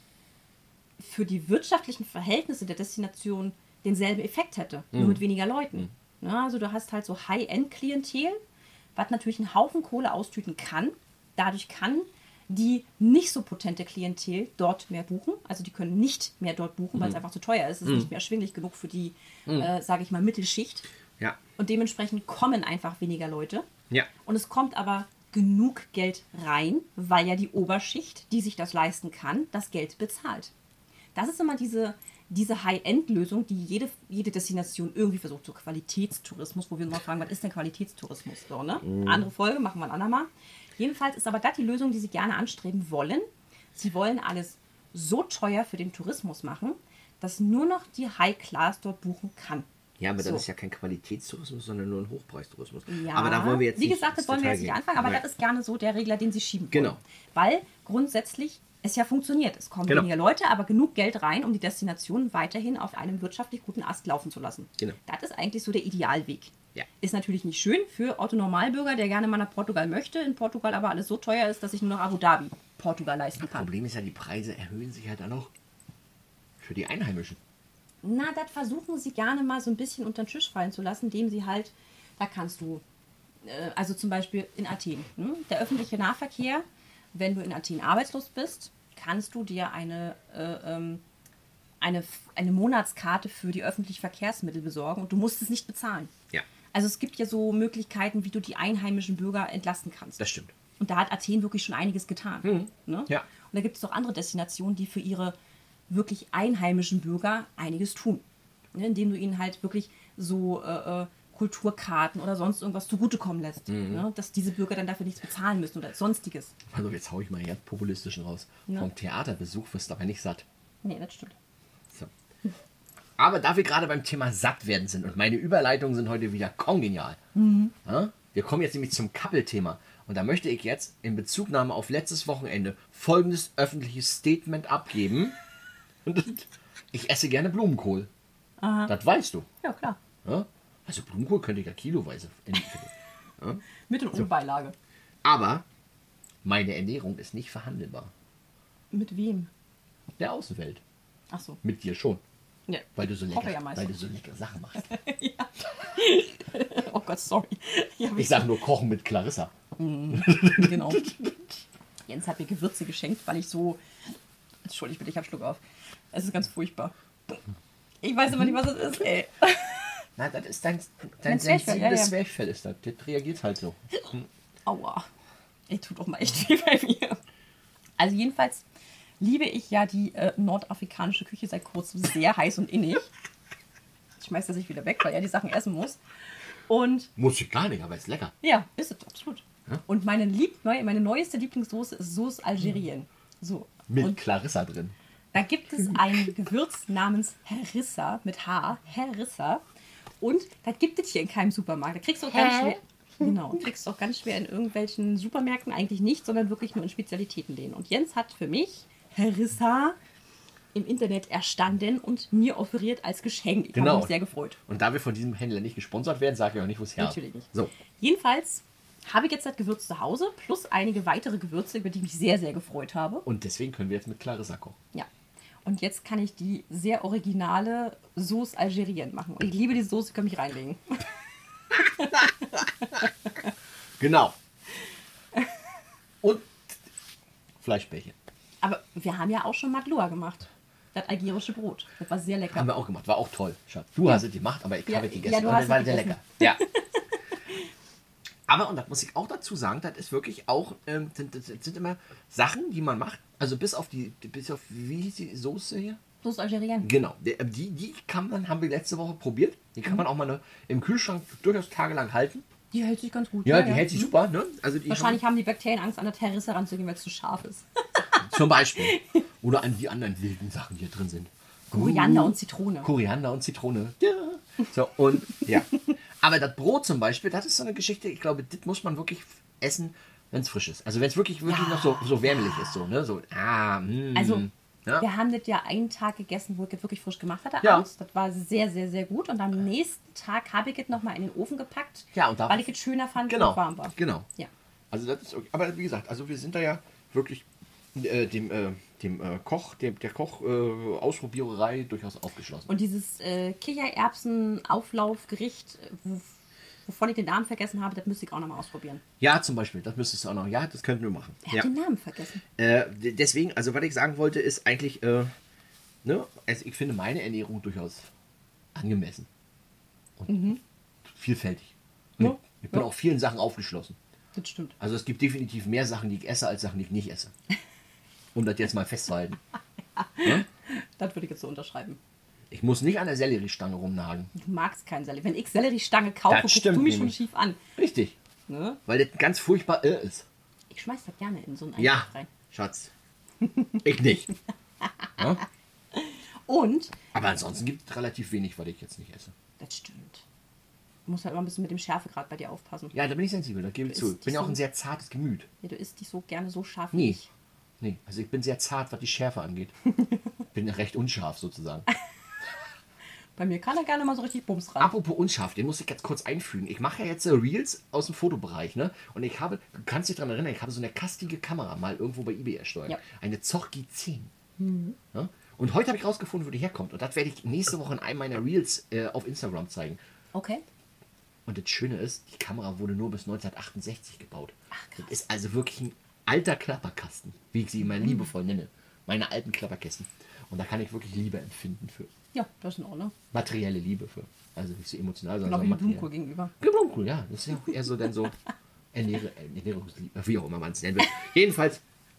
für die wirtschaftlichen Verhältnisse der Destination denselben Effekt hätte, nur mit weniger Leuten. Ja, also du hast halt so High-End-Klientel, was natürlich einen Haufen Kohle austüten kann. Dadurch kann die nicht so potente Klientel dort mehr buchen. Also die können nicht mehr dort buchen, weil es einfach zu teuer ist. Es ist nicht mehr erschwinglich genug für die, sage ich mal, Mittelschicht. Ja. Und dementsprechend kommen einfach weniger Leute. Ja. Und es kommt aber genug Geld rein, weil ja die Oberschicht, die sich das leisten kann, das Geld bezahlt. Das ist immer diese High-End-Lösung, die jede Destination irgendwie versucht, so Qualitätstourismus, wo wir uns mal fragen, was ist denn Qualitätstourismus? So, ne? Andere Folge, machen wir ein andermal. Jedenfalls ist aber das die Lösung, die sie gerne anstreben wollen. Sie wollen alles so teuer für den Tourismus machen, dass nur noch die High-Class dort buchen kann. Ja, aber So. das ist ja kein Qualitätstourismus, sondern nur ein Hochpreistourismus. Ja, aber da wollen wir jetzt wie nicht gesagt, das ins wollen wir Detail jetzt nicht gehen. anfangen, aber Nein. das ist gerne so der Regler, den sie schieben wollen. Genau. Weil grundsätzlich es ja funktioniert. Es kommen Genau. weniger Leute, aber genug Geld rein, um die Destination weiterhin auf einem wirtschaftlich guten Ast laufen zu lassen. Genau. Das ist eigentlich so der Idealweg. Ja. Ist natürlich nicht schön für Otto Normalbürger, der gerne mal nach Portugal möchte, in Portugal aber alles so teuer ist, dass ich nur noch Abu Dhabi Portugal leisten Das kann. Problem ist ja, die Preise erhöhen sich ja dann noch für die Einheimischen. Na, das versuchen sie gerne mal so ein bisschen unter den Tisch fallen zu lassen, indem sie halt, da kannst du, also zum Beispiel in Athen, der öffentliche Nahverkehr, wenn du in Athen arbeitslos bist, kannst du dir eine Monatskarte für die öffentlichen Verkehrsmittel besorgen und du musst es nicht bezahlen. Ja, Also es gibt ja so Möglichkeiten, wie du die einheimischen Bürger entlasten kannst. das stimmt. Und da hat Athen wirklich schon einiges getan. Ne? Ja. Und da gibt es auch andere Destinationen, die für ihre wirklich einheimischen Bürger einiges tun. Ne? Indem du ihnen halt wirklich so Kulturkarten oder sonst irgendwas zugutekommen lässt. Ne? Dass diese Bürger dann dafür nichts bezahlen müssen oder sonstiges. Also jetzt hau ich mal ganz populistischen raus. Ja. Vom Theaterbesuch wirst du aber nicht satt. Nee, das stimmt. So. Aber da wir gerade beim Thema satt werden sind und meine Überleitungen sind heute wieder kongenial. Ja? Wir kommen jetzt nämlich zum Kappelthema. Und da möchte ich jetzt in Bezugnahme auf letztes Wochenende folgendes öffentliches Statement abgeben. Und ich esse gerne Blumenkohl. Aha. Das weißt du. Ja, klar. Ja? Also Blumenkohl könnte ich ja kiloweise. Mit und ohne Beilage. Aber meine Ernährung ist nicht verhandelbar. Mit wem? Der Außenwelt. Ach so. Mit dir schon. Ja. Weil du so Hoffe lecker, ja meist. weil du so leckere Sachen machst. Oh Gott, sorry. Ja, Ich sage nur Kochen mit Clarissa. genau. Jens hat mir Gewürze geschenkt, weil ich so... Entschuldigung bitte, ich hab Schluck auf. Es ist ganz furchtbar. Ich weiß immer nicht, was es ist, ey. Na, das ist dein Mein Zwerchfell, sensibles ja. Zwerchfell ist das. Das reagiert halt so. Aua. Ey, tut doch mal echt weh bei mir. Also jedenfalls liebe ich ja die nordafrikanische Küche seit kurzem sehr heiß und innig. Ich schmeiß das nicht wieder weg, weil er die Sachen essen muss. Und Muss ich gar nicht, aber ist lecker. ja, ist es absolut. Ja? Und meine neueste Lieblingssoße ist Sauce Algerien. So. Mit Und Clarissa drin. da gibt es ein Gewürz namens Harissa mit H, Harissa. Und das gibt es hier in keinem Supermarkt. Da kriegst du auch ganz schwer. Genau, kriegst du auch ganz schwer in irgendwelchen Supermärkten eigentlich nicht, sondern wirklich nur in Spezialitätenläden. Und Jens hat für mich Harissa im Internet erstanden und mir offeriert als Geschenk. Ich habe mich sehr gefreut. Und da wir von diesem Händler nicht gesponsert werden, sage ich auch nicht, wo es her. Natürlich nicht. So. Jedenfalls habe ich jetzt das Gewürz zu Hause plus einige weitere Gewürze, über die ich mich sehr, sehr gefreut habe. Und deswegen können wir jetzt mit Clarissa kochen. Ja. Und jetzt kann ich die sehr originale Sauce Algerien machen. Und ich liebe die Soße, kann mich reinlegen. Genau. Und Fleischbällchen. Aber wir haben ja auch schon Madloa gemacht. Das algerische Brot. Das war sehr lecker. Haben wir auch gemacht. War auch toll. Schatz. Du hast es gemacht, aber ich Ja, habe es ja, gegessen. du Und hast das war es sehr gegessen. lecker. Ja. Aber, und das muss ich auch dazu sagen, das ist wirklich auch, sind immer Sachen, die man macht. Also bis auf, wie hieß die Soße hier? Sauce Algerien. Genau. Die kann man, haben wir letzte Woche probiert. Die kann man auch mal im Kühlschrank durchaus tagelang halten. Die hält sich ganz gut. Ja, die hält sich super. Ne? Also die Wahrscheinlich haben die Bakterien Angst, an der Harissa ranzugehen, weil es zu scharf ist. zum Beispiel. Oder an die anderen wilden Sachen, die hier drin sind. Koriander und Zitrone. Koriander und Zitrone. Ja. So, und ja. Aber das Brot zum Beispiel, das ist so eine Geschichte, ich glaube, das muss man wirklich essen, wenn es frisch ist. Also wenn es wirklich noch so wärmelig ist. So, ne? So, Also, ja. wir haben das ja einen Tag gegessen, wo ich das wirklich frisch gemacht hatte Ja. abends. Das war sehr, sehr, sehr gut. Und am nächsten Tag habe ich es nochmal in den Ofen gepackt, Ja, und da- weil ich es schöner fand, Genau. und warm war. Genau. Ja. Also das ist okay. Aber wie gesagt, also wir sind da ja wirklich dem Koch, der Ausprobiererei durchaus aufgeschlossen. Und dieses Kichererbsen-Auflaufgericht, wovon ich den Namen vergessen habe, das müsste ich auch nochmal ausprobieren. Ja, zum Beispiel, das müsstest du auch noch. Ja, das könnten wir machen. Er Ja. hat den Namen vergessen. Deswegen, also was ich sagen wollte, ist eigentlich, ne, also ich finde meine Ernährung durchaus angemessen. Und vielfältig. Und Ja. ich bin Ja. auch vielen Sachen aufgeschlossen. Das stimmt. Also es gibt definitiv mehr Sachen, die ich esse, als Sachen, die ich nicht esse. Um das jetzt mal festzuhalten. Das würde ich jetzt so unterschreiben. Ich muss nicht an der Selleriestange rumnagen. Du magst keinen Sellerie. Wenn ich Selleriestange kaufe, Das guckst stimmt du mich schon nämlich. schief an. Richtig. Ne? Weil das ganz furchtbar ist. Ich schmeiß das gerne in so einen Ja, Eintopf rein. Schatz. Ich nicht. Ja? Und, Aber ansonsten gibt es relativ wenig, was ich jetzt nicht esse. das stimmt. Du musst halt immer ein bisschen mit dem Schärfegrad bei dir aufpassen. Ja, da bin ich sensibel, da gebe ich Du zu. isst Ich bin ja auch so- ein sehr zartes Gemüt. Ja, du isst dich so gerne so scharf wie Nee. ich. Nee, also ich bin sehr zart, was die Schärfe angeht. Bin recht unscharf sozusagen. Bei mir kann er gerne mal so richtig Bums rein. Apropos unscharf, den muss ich jetzt kurz einfügen. Ich mache ja jetzt Reels aus dem Fotobereich, ne? Und ich habe, du kannst dich daran erinnern, ich habe so eine kastige Kamera mal irgendwo bei eBay ersteuert. Ja. Eine Zorgi 10. Ja? Und heute habe ich rausgefunden, wo die herkommt. Und das werde ich nächste Woche in einem meiner Reels auf Instagram zeigen. Okay. Und das Schöne ist, die Kamera wurde nur bis 1968 gebaut. Ach, krass. Das ist also wirklich ein alter Klapperkasten, wie ich sie immer liebevoll nenne. Meine alten Klapperkästen. Und da kann ich wirklich Liebe empfinden für. Ja, das ist in Ordnung. Materielle Liebe für. Also nicht so emotional, Genau sondern wie so dem Blumenkohl gegenüber. Blumenkohl, ja. Das ist ja auch eher so dann so Ernährungsliebe, wie auch immer man es nennen will. Jedenfalls,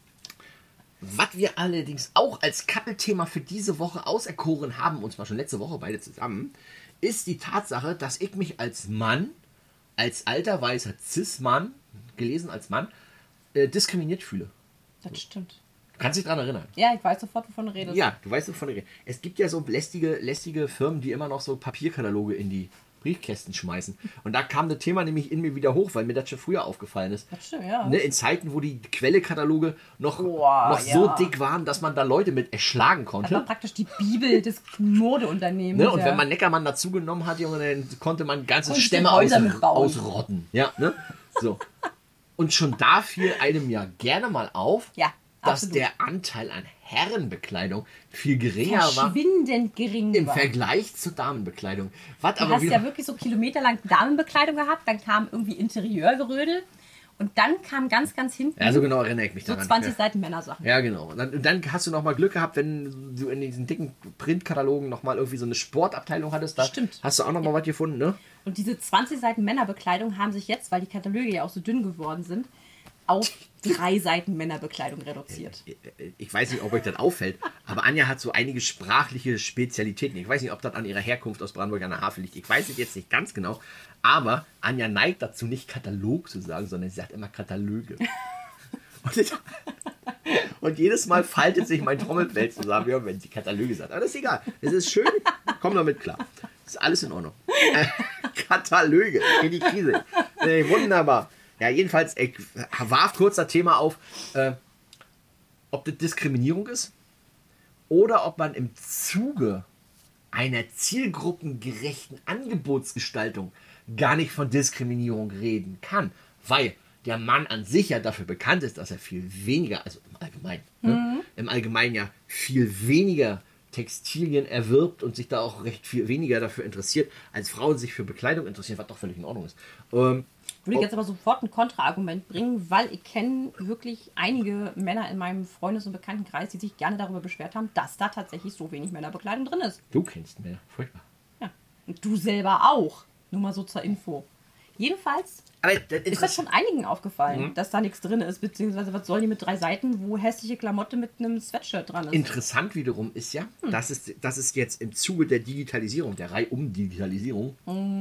was wir allerdings auch als Kappelthema für diese Woche auserkoren haben, und zwar schon letzte Woche beide zusammen, ist die Tatsache, dass ich mich als Mann, als alter weißer Cis-Mann, gelesen als Mann, diskriminiert fühle. Das stimmt. Du kannst dich daran erinnern. Ja, ich weiß sofort, wovon du redest. Ja, du weißt, wovon ich rede. Es gibt ja so lästige Firmen, die immer noch so Papierkataloge in die Briefkästen schmeißen. Und da kam das Thema nämlich in mir wieder hoch, weil mir das schon früher aufgefallen ist. Das stimmt, ja. Ne, in Zeiten, wo die Quellekataloge noch Ja. so dick waren, dass man da Leute mit erschlagen Das konnte. war praktisch die Bibel des Modeunternehmens. Ne? Und ja. wenn man Neckermann dazugenommen hat, Junge, dann konnte man ganze Und Stämme Häuser mitbauen. ausrotten. Ja, ne? So. Und schon da fiel einem ja gerne mal auf, Ja, dass absolut. der Anteil an Herrenbekleidung viel geringer war verschwindend gering im war. Vergleich zur Damenbekleidung. Was Du aber hast wieder, ja wirklich so kilometerlang Damenbekleidung gehabt, dann kam irgendwie Interieuergerödel und dann kam ganz, ganz hinten ja, so genau erinnere ich mich so daran. 20 Seiten Männersachen. Ja, genau. Und dann hast du noch mal Glück gehabt, wenn du in diesen dicken Printkatalogen noch mal irgendwie so eine Sportabteilung hattest. Da Stimmt. hast du auch noch mal was gefunden, ne? Und diese 20 Seiten Männerbekleidung haben sich jetzt, weil die Kataloge ja auch so dünn geworden sind, auf 3 Seiten Männerbekleidung reduziert. Ich weiß nicht, ob euch das auffällt, aber Anja hat so einige sprachliche Spezialitäten. Ich weiß nicht, ob das an ihrer Herkunft aus Brandenburg an der Havel liegt. Ich weiß es jetzt nicht ganz genau. Aber Anja neigt dazu, nicht Katalog zu sagen, sondern sie sagt immer Kataloge. Und jedes Mal faltet sich mein Trommelfell zusammen, ja, wenn sie Kataloge sagt. Aber das ist egal. Es ist schön. Komm damit klar. Ist alles in Ordnung. Kataloge. In die Krise. Wunderbar. Ja, jedenfalls, ich warf kurz das Thema auf, ob das Diskriminierung ist oder ob man im Zuge einer zielgruppengerechten Angebotsgestaltung gar nicht von Diskriminierung reden kann, weil der Mann an sich ja dafür bekannt ist, dass er viel weniger, also im Allgemeinen, ne, im Allgemeinen ja viel weniger Textilien erwirbt und sich da auch recht viel weniger dafür interessiert, als Frauen sich für Bekleidung interessieren, was doch völlig in Ordnung ist. Würde ich jetzt aber sofort ein Kontraargument bringen, weil ich kenne wirklich einige Männer in meinem Freundes- und Bekanntenkreis, die sich gerne darüber beschwert haben, dass da tatsächlich so wenig Männerbekleidung drin ist. Du kennst Männer, furchtbar. Ja. Und du selber auch. Nur mal so zur Info. Jedenfalls Aber ist das schon einigen aufgefallen, dass da nichts drin ist, beziehungsweise was sollen die mit 3 Seiten, wo hässliche Klamotte mit einem Sweatshirt dran ist. Interessant wiederum ist ja, dass es jetzt im Zuge der Digitalisierung, der Reihum-Digitalisierung,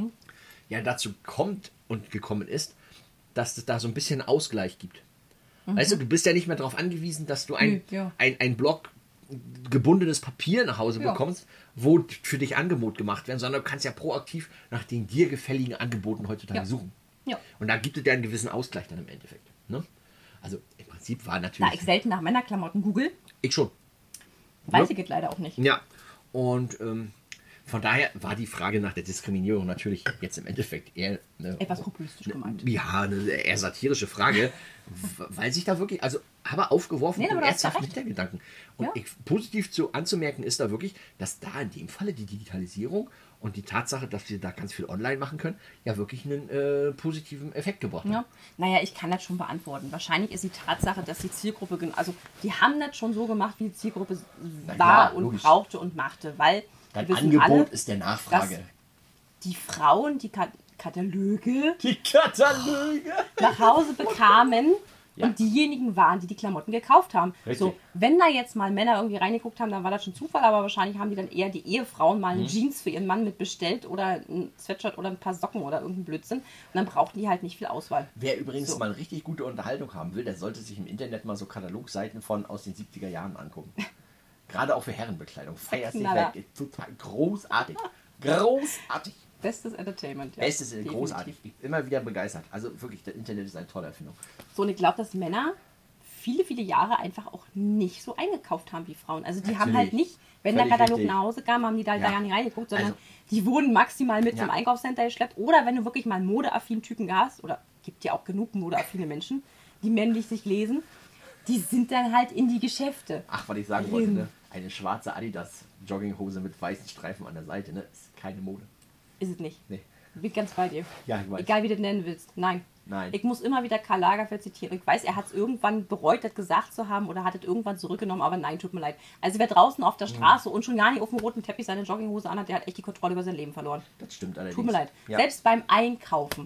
ja dazu kommt und gekommen ist, dass es da so ein bisschen Ausgleich gibt. Weißt du bist ja nicht mehr darauf angewiesen, dass du ein Block gebundenes Papier nach Hause bekommst, wo für dich Angebot gemacht werden, sondern du kannst ja proaktiv nach den dir gefälligen Angeboten heutzutage suchen. Ja. Und da gibt es ja einen gewissen Ausgleich dann im Endeffekt. Ne? Also im Prinzip war Da natürlich... ich selten nach Männerklamotten google, Ich schon. weiß ich es leider auch nicht. Ja, und von daher war die Frage nach der Diskriminierung natürlich jetzt im Endeffekt eher Etwas populistisch gemeint. ja, eine eher satirische Frage, weil sich da wirklich, also aber aufgeworfen Nee, aber und du hast ernsthaft ja mit recht. der Gedanken. Und Ja. positiv anzumerken ist da wirklich, dass da in dem Falle die Digitalisierung und die Tatsache, dass wir da ganz viel online machen können, ja wirklich einen positiven Effekt gebracht hat. Ja. Naja, ich kann das schon beantworten. Wahrscheinlich ist die Tatsache, dass die Zielgruppe, also die haben das schon so gemacht, wie die Zielgruppe Na war klar, und logisch. brauchte und machte, weil Dein wir wissen Angebot alle, ist der Nachfrage. die Frauen, die Kataloge Die Kataloge! nach Hause bekamen Ja. und diejenigen waren, die die Klamotten gekauft haben. Richtig. So, wenn da jetzt mal Männer irgendwie reingeguckt haben, dann war das schon Zufall, aber wahrscheinlich haben die dann eher die Ehefrauen mal eine Jeans für ihren Mann mit bestellt oder ein Sweatshirt oder ein paar Socken oder irgendein Blödsinn und dann brauchten die halt nicht viel Auswahl. Wer übrigens So. mal eine richtig gute Unterhaltung haben will, der sollte sich im Internet mal so Katalogseiten von aus den 70er Jahren angucken. Gerade auch für Herrenbekleidung. Feiert sich Knaller. weg. Total großartig. Großartig. Bestes Entertainment. Ja. Bestes, Definitiv. großartig. Ich bin immer wieder begeistert. Also wirklich, das Internet ist eine tolle Erfindung. So, und ich glaube, dass Männer viele, viele Jahre einfach auch nicht so eingekauft haben wie Frauen. Also die haben halt Natürlich. nicht, wenn der Völlig Katalog richtig. nach Hause kam, haben die da Ja. gar nicht reingeguckt, sondern Also- die wurden maximal mit Ja. zum Einkaufscenter geschleppt. Oder wenn du wirklich mal einen modeaffinen Typen hast, oder gibt ja auch genug modeaffine Menschen, die männlich sich lesen, die sind dann halt in die Geschäfte. Ach, was ich sagen wollte, ne? Eine schwarze Adidas Jogginghose mit weißen Streifen an der Seite, ne? Ist keine Mode. Ist es nicht. Nee. Bin ganz bei dir. Ja, ich weiß. Egal wie du das nennen willst. Nein. Nein. Ich muss immer wieder Karl Lagerfeld zitieren. Ich weiß, er hat es irgendwann bereut, das gesagt zu haben oder hat es irgendwann zurückgenommen, aber nein, tut mir leid. Also wer draußen auf der Straße und schon gar nicht auf dem roten Teppich seine Jogginghose anhat, der hat echt die Kontrolle über sein Leben verloren. Das stimmt allerdings. Tut mir leid. Ja. Selbst beim Einkaufen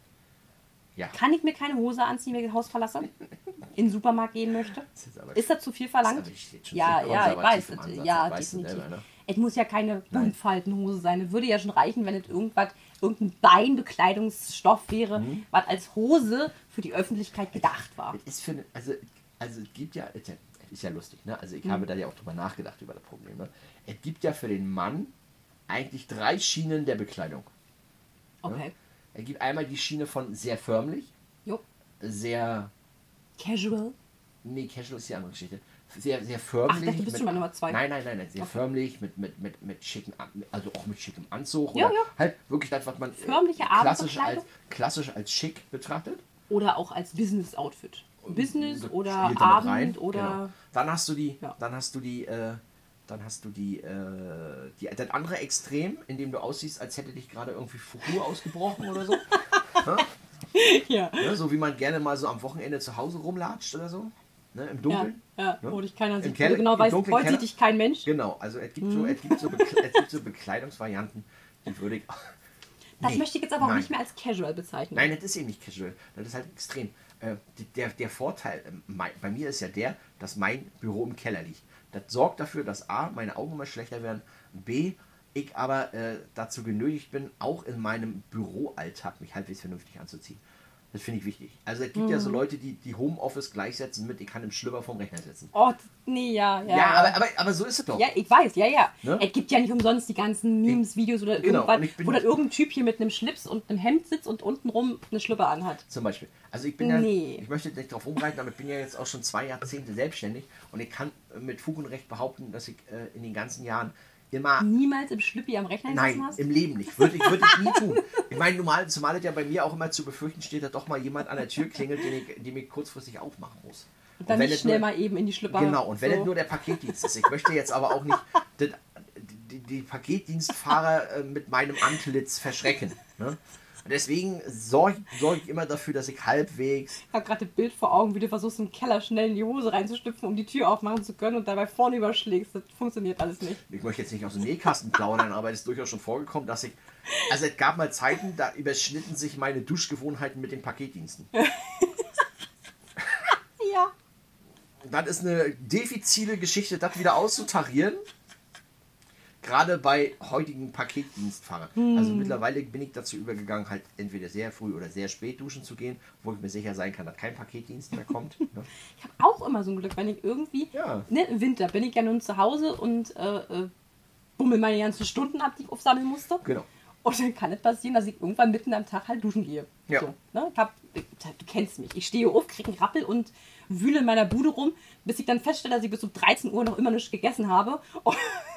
Ja. kann ich mir keine Hose anziehen, wenn ich das Haus verlasse, in den Supermarkt gehen möchte. Das ist aber- ist das zu viel verlangt? Das ist aber jetzt schon Ja, sehr ja, ich konservativ weiß. im Ansatz, Ja, das weißt du definitiv. selber, ne? Es muss ja keine Buntfaltenhose sein. Es würde ja schon reichen, wenn es irgendein Beinbekleidungsstoff wäre, was als Hose für die Öffentlichkeit gedacht war. Es ist also es gibt ja, es ist ja lustig, ne? Also ich habe da ja auch drüber nachgedacht, über das Problem. Ne? Es gibt ja für den Mann eigentlich 3 Schienen der Bekleidung. Okay. Ne? Es gibt einmal die Schiene von sehr förmlich, Jo. sehr... Casual. Nee, Casual ist die andere Geschichte. Sehr, sehr förmlich. Ach, du bist schon mal Nummer 2. Nein. Sehr förmlich, mit schicken, also auch mit schickem Anzug. Ja, oder ja. halt wirklich das, was man Förmliche klassisch als schick betrachtet. Oder auch als Business-Outfit. Business Das oder spielt damit Abend rein. oder... Genau. Dann hast du das andere Extrem, in dem du aussiehst, als hätte dich gerade irgendwie Fuku ausgebrochen oder so. Ja. Ne? So wie man gerne mal so am Wochenende zu Hause rumlatscht oder so. Ne? Im Dunkeln. Ja, Ne? wo dich keiner Im sieht, wo Keller- du genau im weißt, dunklen heute Keller. sieht dich kein Mensch. Genau, also es gibt so Bekleidungsvarianten, die würde ich... Das Nee, möchte ich jetzt aber auch nein. nicht mehr als casual bezeichnen. Nein, das ist eben nicht casual. Das ist halt extrem. Der Vorteil bei mir ist ja der, dass mein Büro im Keller liegt. Das sorgt dafür, dass A, meine Augen immer schlechter werden, B, ich aber dazu genötigt bin, auch in meinem Büroalltag mich halbwegs vernünftig anzuziehen. Das finde ich wichtig. Also es gibt ja so Leute, die Homeoffice gleichsetzen mit, ich kann im Schlüpper vorm Rechner sitzen. Oh, nee, ja. Ja, aber so ist es doch. Ja, ich weiß, ja. Ne? Es gibt ja nicht umsonst die ganzen Memes, Videos oder Genau, irgendwas, und ich bin- wo dann irgendein Typ hier mit einem Schlips und einem Hemd sitzt und untenrum eine Schlüpper anhat. Zum Beispiel. Also ich bin Nee. ich möchte nicht darauf rumreiten, aber ich bin ja jetzt auch schon 2 Jahrzehnte selbstständig und ich kann mit Fug und Recht behaupten, dass ich in den ganzen Jahren immer... Niemals im Schlüppi am Rechner gesessen Nein, hast? im Leben nicht. Würde ich nie tun. Ich meine, zumal es ja bei mir auch immer zu befürchten steht, dass doch mal jemand an der Tür klingelt, den ich kurzfristig aufmachen muss. Und dann wenn nicht es schnell nur- mal eben in die Schlüpper. Genau, und wenn so. es nur der Paketdienst ist. Ich möchte jetzt aber auch nicht die Paketdienstfahrer mit meinem Antlitz verschrecken. Ne? Und deswegen sorge ich immer dafür, dass ich halbwegs... Ich habe gerade ein Bild vor Augen, wie du versuchst, im Keller schnell in die Hose reinzustüpfen, um die Tür aufmachen zu können und dabei vorne überschlägst. Das funktioniert alles nicht. Ich möchte jetzt nicht aus dem Nähkasten plaudern, aber es ist durchaus schon vorgekommen, dass ich... Also es gab mal Zeiten, da überschnitten sich meine Duschgewohnheiten mit den Paketdiensten. Ja. Das ist eine diffizile Geschichte, das wieder auszutarieren. Gerade bei heutigen Paketdienstfahrern. Also mittlerweile bin ich dazu übergegangen, halt entweder sehr früh oder sehr spät duschen zu gehen, wo ich mir sicher sein kann, dass kein Paketdienst mehr kommt. Ne? Ich habe auch immer so ein Glück, wenn ich irgendwie, Ja. ne, im Winter bin ich ja nun zu Hause und bummel meine ganzen Stunden ab, die ich aufsammeln musste. Genau. Und dann kann es passieren, dass ich irgendwann mitten am Tag halt duschen gehe. Ja. So, ne? Du kennst mich. Ich stehe auf, kriege einen Rappel und wühle in meiner Bude rum, bis ich dann feststelle, dass ich bis um 13 Uhr noch immer nichts gegessen habe. Und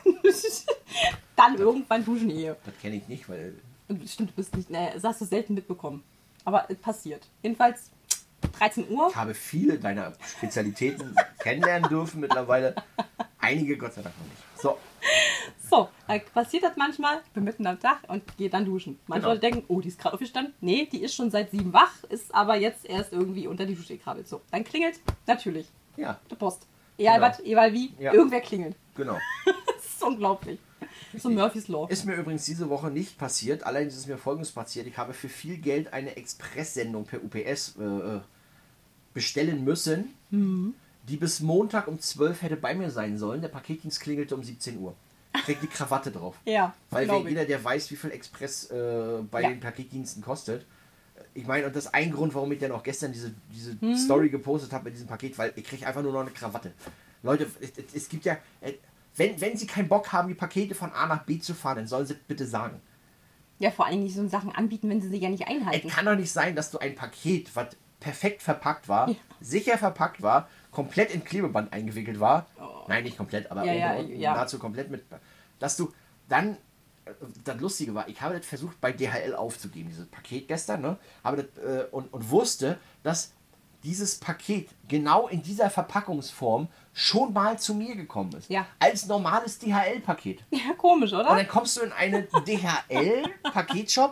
dann irgendwann duschen gehe. Das kenne ich nicht, weil... Und stimmt, du bist nicht, ne, das hast du selten mitbekommen. Aber es passiert. Jedenfalls 13 Uhr. Ich habe viele deiner Spezialitäten kennenlernen dürfen mittlerweile. Einige Gott sei Dank noch nicht. So, So, passiert das manchmal, ich bin mitten am Tag und gehe dann duschen. Manche Genau. Leute denken, oh, die ist gerade aufgestanden. Nee, die ist schon seit 7 wach, ist aber jetzt erst irgendwie unter die Dusche gekrabbelt. So, dann klingelt natürlich ja, die Post. Egal Genau. was, egal wie, Ja. irgendwer klingelt. genau. Das ist unglaublich. So Murphy's Law. Ist mir übrigens diese Woche nicht passiert. Allerdings ist mir Folgendes passiert. Ich habe für viel Geld eine Expresssendung per UPS bestellen müssen, die bis Montag um 12 hätte bei mir sein sollen. Der Paketdienst klingelte um 17 Uhr. Kriegt die Krawatte drauf. Ja, Weil glaub ich. jeder, der weiß, wie viel Express bei Ja. den Paketdiensten kostet. Ich meine, und das ist ein Grund, warum ich dann auch gestern diese Story gepostet habe mit diesem Paket, weil ich kriege einfach nur noch eine Krawatte. Leute, es gibt ja, wenn Sie keinen Bock haben, die Pakete von A nach B zu fahren, dann sollen Sie bitte sagen. Ja, vor allem nicht so Sachen anbieten, wenn sie sie ja nicht einhalten. Es kann doch nicht sein, dass du ein Paket, was perfekt verpackt war, sicher verpackt war, komplett in Klebeband eingewickelt war. Nein, nicht komplett, aber Ja, oben und unten ja. nahezu komplett mit. Dass du dann, das Lustige war, ich habe das versucht bei DHL aufzugeben, dieses Paket gestern, ne? Habe das, und wusste, dass dieses Paket genau in dieser Verpackungsform schon mal zu mir gekommen ist. Ja. Als normales DHL-Paket. Ja, komisch, oder? Und dann kommst du in einen DHL-Paketshop